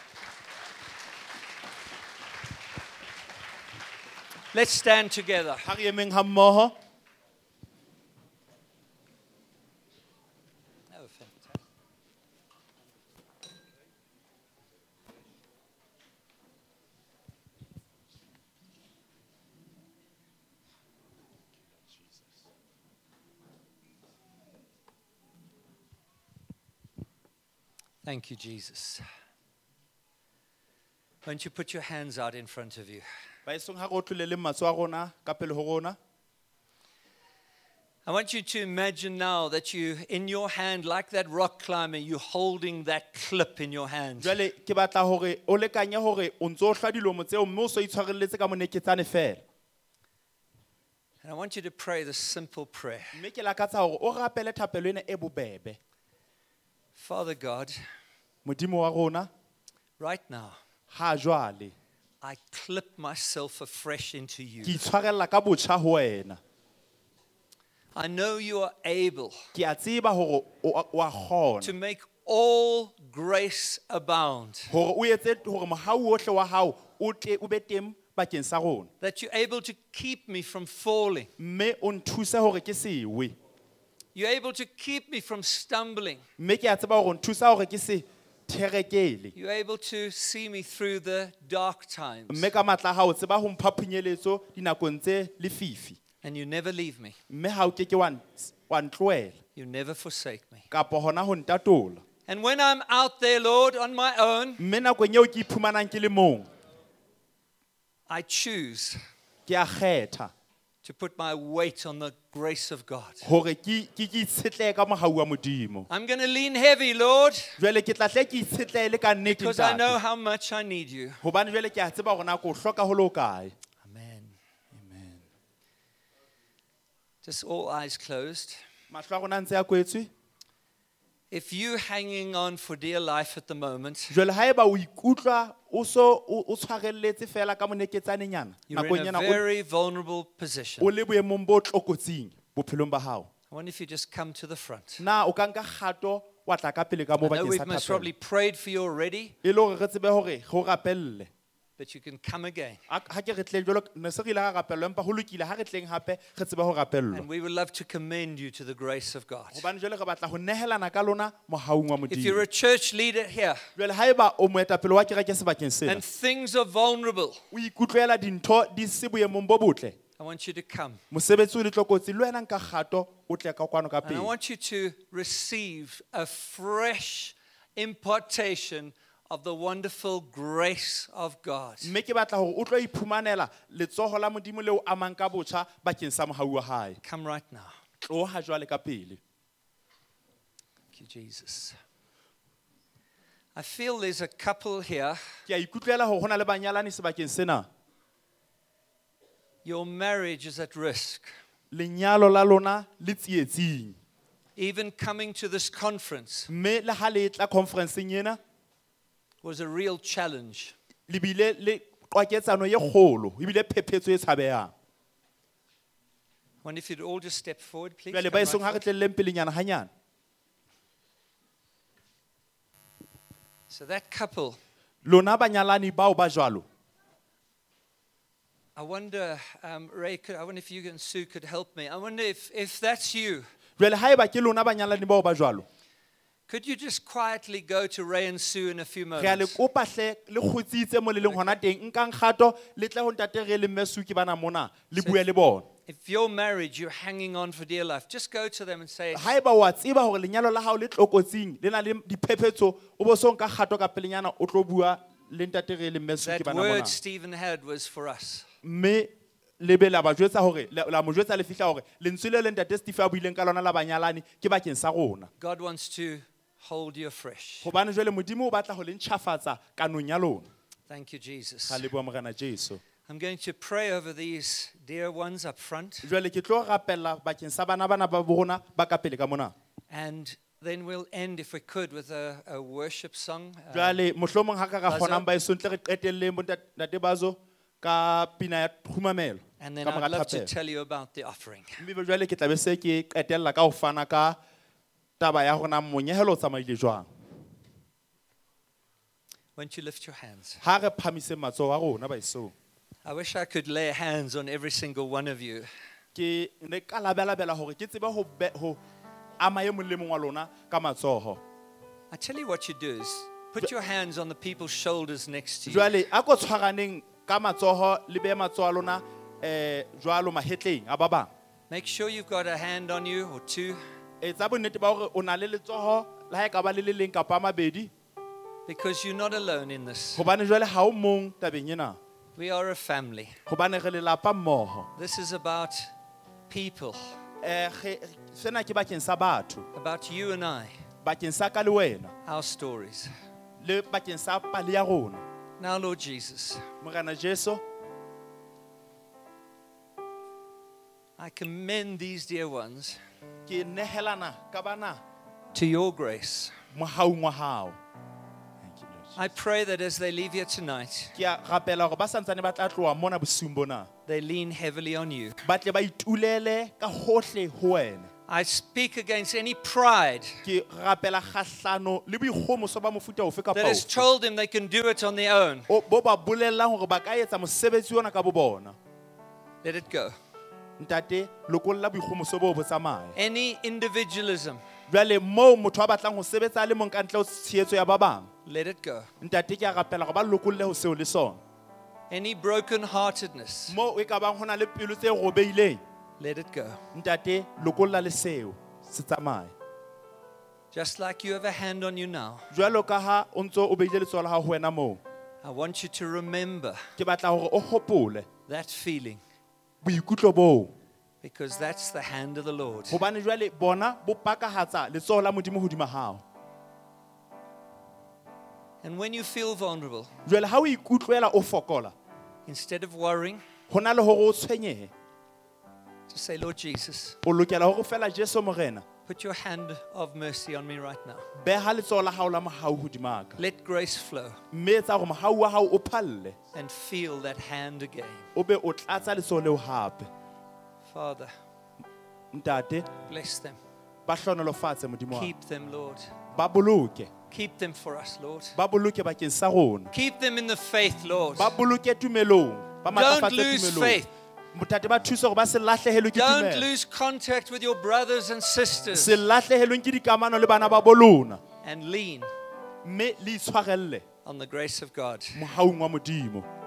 A: Let's stand together.
B: Ha re emeng ha mmoho.
A: Oh, fantastic. Thank you, Jesus. Won't you put your hands out in front of you?
B: Ba esong ha re otlolele matsoho a rona ka pele ho rona.
A: I want you to imagine now that you, in your hand, like that rock climber, you're holding that clip in your hand.
B: Jwale ke batla hore o lekanye hore o ntso hlwa dilomo tseo mme o so itshwarelletse ka moneketsane fela.
A: And I want you to pray this simple prayer.
B: Mme ke lakatsa hore o rapele thapelo ena e bobebe.
A: Father God,
B: Modimo wa rona,
A: right now,
B: ha jwale
A: I clip myself afresh into you.
B: ke itshwarella ka botjha ho wena.
A: I know you are able
B: Ke a tseba hore o a- o a kgona
A: to make all grace abound,
B: hore o etse hore mohau ohle wa hao o tle o be teng bakeng sa rona.
A: that you're able to keep me from falling.
B: Mme o nthuse hore ke se we.
A: You're able to keep me from stumbling.
B: Mme ke a tseba hore o nthusa hore ke se therekele.
A: You're able to see me through the dark times.
B: Mme ka matla a hao tseba ho mpha phunyeletso dinakong tse lefifi.
A: And you never leave me.
B: mme ha o ke ke wa n- wa ntloela
A: You never forsake me.
B: kapo hona ho ntatola.
A: And when I'm out there, Lord, on my own,
B: Mme nakong eo ke iphumanang ke le mong,
A: I choose
B: ke a kgetha
A: to put my weight on the grace of God.
B: hore ke ke ke itshetlehe ka mohau wa Modimo.
A: I'm going to lean heavy, Lord,
B: Jwale ke tla hle ke itshetlehile ka nnete
A: because I know
B: ntate.
A: how much I need you.
B: Hobane jwale ke a tseba hore na ko hloka ho le ho kae.
A: Amen.
B: Amen.
A: Just all eyes closed.
B: Mahlo a rona a ntse a kwetswe.
A: If you're hanging on for dear life at the moment,
B: Jwale haeba o ikutlwa o so o o tshwarelletse fela ka moneketsanenyana
A: you're
B: nakong
A: in a
B: ena o-
A: very vulnerable position.
B: o le boemong bo tlokotsing bophelong ba hao.
A: I wonder if you just come to the front.
B: Na o ka nka kgato wa tla ka pele ka mo
A: I know
B: bakeng
A: we've
B: sa
A: most
B: thapelo.
A: probably prayed for you already,
B: E le hore re tsebe hore go rapelle.
A: but you can come again.
B: Ha ha ke re tleng jwalo ne se re ile ra rapellwa empa ho lokile ha re tleng hape re tsebe ho rapellwa.
A: And we would love to commend you to the grace of God.
B: Hobane jwale re batla ho nehelana ka lona mohaung wa
A: If you're
B: Modimo.
A: a church leader here
B: Jwale haeba o moetapele wa kereke sebakeng sena,
A: and things are vulnerable,
B: o ikutlwela dintho di se boemong bo botle,
A: I want you to come.
B: mosebetsi o le tlokotsi le wena nka kgato o tle ka kwano ka
A: And I
B: pele.
A: want you to receive a fresh impartation of the wonderful grace of God.
B: Mme ke batla hore o tlo iphumanela letsoho la Modimo leo amang ka botjha bakeng sa mohau wa hae.
A: Come right now.
B: Tloha jwale ka pele.
A: Thank you, Jesus. I feel there's a couple here.
B: Ke a ikutlwela hore hona le banyalani sebakeng sena.
A: Your marriage is at risk.
B: Lenyalo la lona le tsietsing.
A: Even coming to this conference
B: Mme le ha le tla conference-eng ena,
A: was a real challenge.
B: le bile le qwaketsano ye kgolo, ebile phephetso e tshabehang.
A: I wonder if you'd all just step forward, please.
B: Jwale
A: Come
B: ba
A: right
B: esong ha re
A: forward.
B: tlelleng pelenyana hanyane.
A: So that couple,
B: Lona banyalani bao ba jwalo.
A: I wonder, um, Ray, could, I wonder if you and Sue could help me. I wonder if, if that's you,
B: Jwale haeba ke lona banyalani bao ba jwalo.
A: could you just quietly go to Ray and Sue in a few
B: Re a le
A: moments?
B: kopa hle le kgutsitse mo le leng hona teng, nkang kgato le tle ho ntate re le mmesu ke bana mona le bue le bona.
A: If your marriage, you're hanging on for dear life, just go to them and say,
B: Haeba wa tseba hore lenyalo la hao le tlokotsing le na le diphephetso, o bo so nka kgato ka pelenyana o tlo bua le ntate re le mmesu ke
A: that
B: bana mona.
A: word Stephen had was for us.
B: Mme le be la ba jwetsa hore la la mo jwetsa le fihla hore lentswe le le ntate Steve a buileng ka lona la banyalani ke bakeng sa rona.
A: God wants to hold you afresh.
B: Hobane jwale Modimo o batla ho le ntjhafatsa kanong ya lona.
A: Thank you, Jesus.
B: Ha le bua morena Jesu.
A: I'm going to pray over these dear ones up front,
B: Jwale ke tlo rapella bakeng sa bana bana ba bona ba ka pele ka mona.
A: and then we'll end, if we could, with a, a worship song. Uh,
B: Jwale mohlomong ha ka ra
A: Bazo.
B: kgonang ba eso ntle re qetelleng bo ntate Bazo ka pina ya khumamelo.
A: and then
B: ka
A: I'd
B: mora
A: love to
B: thapelo.
A: tell you about the offering.
B: Mme jwale ke tla be se ke qetella ka ho fana ka taba ya rona monyehelo o tsamaile jwang.
A: Won't you lift your hands?
B: Ha re phamise matsoho a rona ba eso.
A: I wish I could lay hands on every single one of you.
B: Ke ne ka labela hore ke tsebe ho be- ho ama ye mong le mong wa lona ka matsoho.
A: I tell you what you do is put your hands on the people's shoulders next to you.
B: Jwale a ko tshwaraneng ka matsoho le be matsoho a lona eh jwalo mahetleng a ba bang.
A: Make sure you've got a hand on you or two,
B: Etsa bonnete ba hore o na le letsoho la ha e ka ba le le leng kapa a mabedi.
A: because you're not alone in this.
B: Hobane jwale ha o mong tabeng ena.
A: We are a family.
B: Hobane re lelapa mmoho.
A: This is about people,
B: Eh ge- sena ke bakeng sa batho,
A: about you and I,
B: bakeng sa ka le wena,
A: our stories.
B: le bakeng sa pale ya rona.
A: Now, Lord Jesus,
B: Morena Jesu,
A: I commend these dear ones
B: ke nehelana ka bana
A: to your grace.
B: mohaung wa hao. Thank you, Lord.
A: I pray that as they leave here tonight,
B: Ke a rapela hore ba santsane ba tla tloa mona bosiung bona.
A: they lean heavily on you.
B: Ba tle ba itulele ka hohle ho wena.
A: I speak against any pride
B: Ke rapela kgahlano le boikgomoso ba mofuta ofe kapa
A: that has
B: ofe.
A: told them they can do it on their own.
B: O bo ba bolellang hore ba ka etsa mosebetsi ona ka bo bona.
A: Let it go.
B: Ntate lokolla boikgomoso bo bo tsamaya.
A: Any individualism,
B: Jwale mo motho a batlang ho sebetsa a le mong ka ntle ho tshehetso ya ba bang.
A: let it go.
B: Ntate ke a rapela hore ba lokolle ho seo le sona.
A: Any brokenheartedness,
B: Mo e ka bang hona le pelo tse robeileng.
A: Let it go.
B: Ntate, lokolla le seo, se tsamaye.
A: Just like you have a hand on you now,
B: Jwalo ka ha o ntso o beile letsoho la hao ho wena moo,
A: I want you to remember
B: ke batla hore o hopole
A: that feeling,
B: boikutlo boo.
A: because that's the hand of the Lord.
B: Hobane jwale bona bo pakahatsa letsoho la Modimo hodima hao.
A: And when you feel vulnerable,
B: Jwale ha o ikutlwela o fokola,
A: instead of worrying,
B: ho na le hore o tshwenyehe,
A: just say, Lord Jesus,
B: o lokela hore fela Jesu Morena,
A: put your hand of mercy on me right now.
B: beha letsoho la hao la mohau hodima ka.
A: Let grace flow
B: Mme etsa hore mohau wa hao o phalle,
A: and feel that hand again.
B: o be o tlatsa letsoho leo hape.
A: Father,
B: Ntate,
A: bless them.
B: ba hlonolofatse Modimo wa.
A: Keep them, Lord.
B: Ba boloke,
A: Keep them for us, Lord.
B: ba boloke bakeng sa rona.
A: Keep them in the faith, Lord.
B: Ba boloke tumelong, ba
A: Don't
B: matlafatse
A: lose
B: tumelong.
A: faith.
B: Motate ba thusa hore ba se lahlehelwe ke
A: Don't
B: tumelo.
A: lose contact with your brothers and sisters,
B: Se lahlehelweng ke dikamano le bana ba bolona.
A: and lean
B: Mme le itshwarelle
A: on the grace of God.
B: mohaung wa Modimo.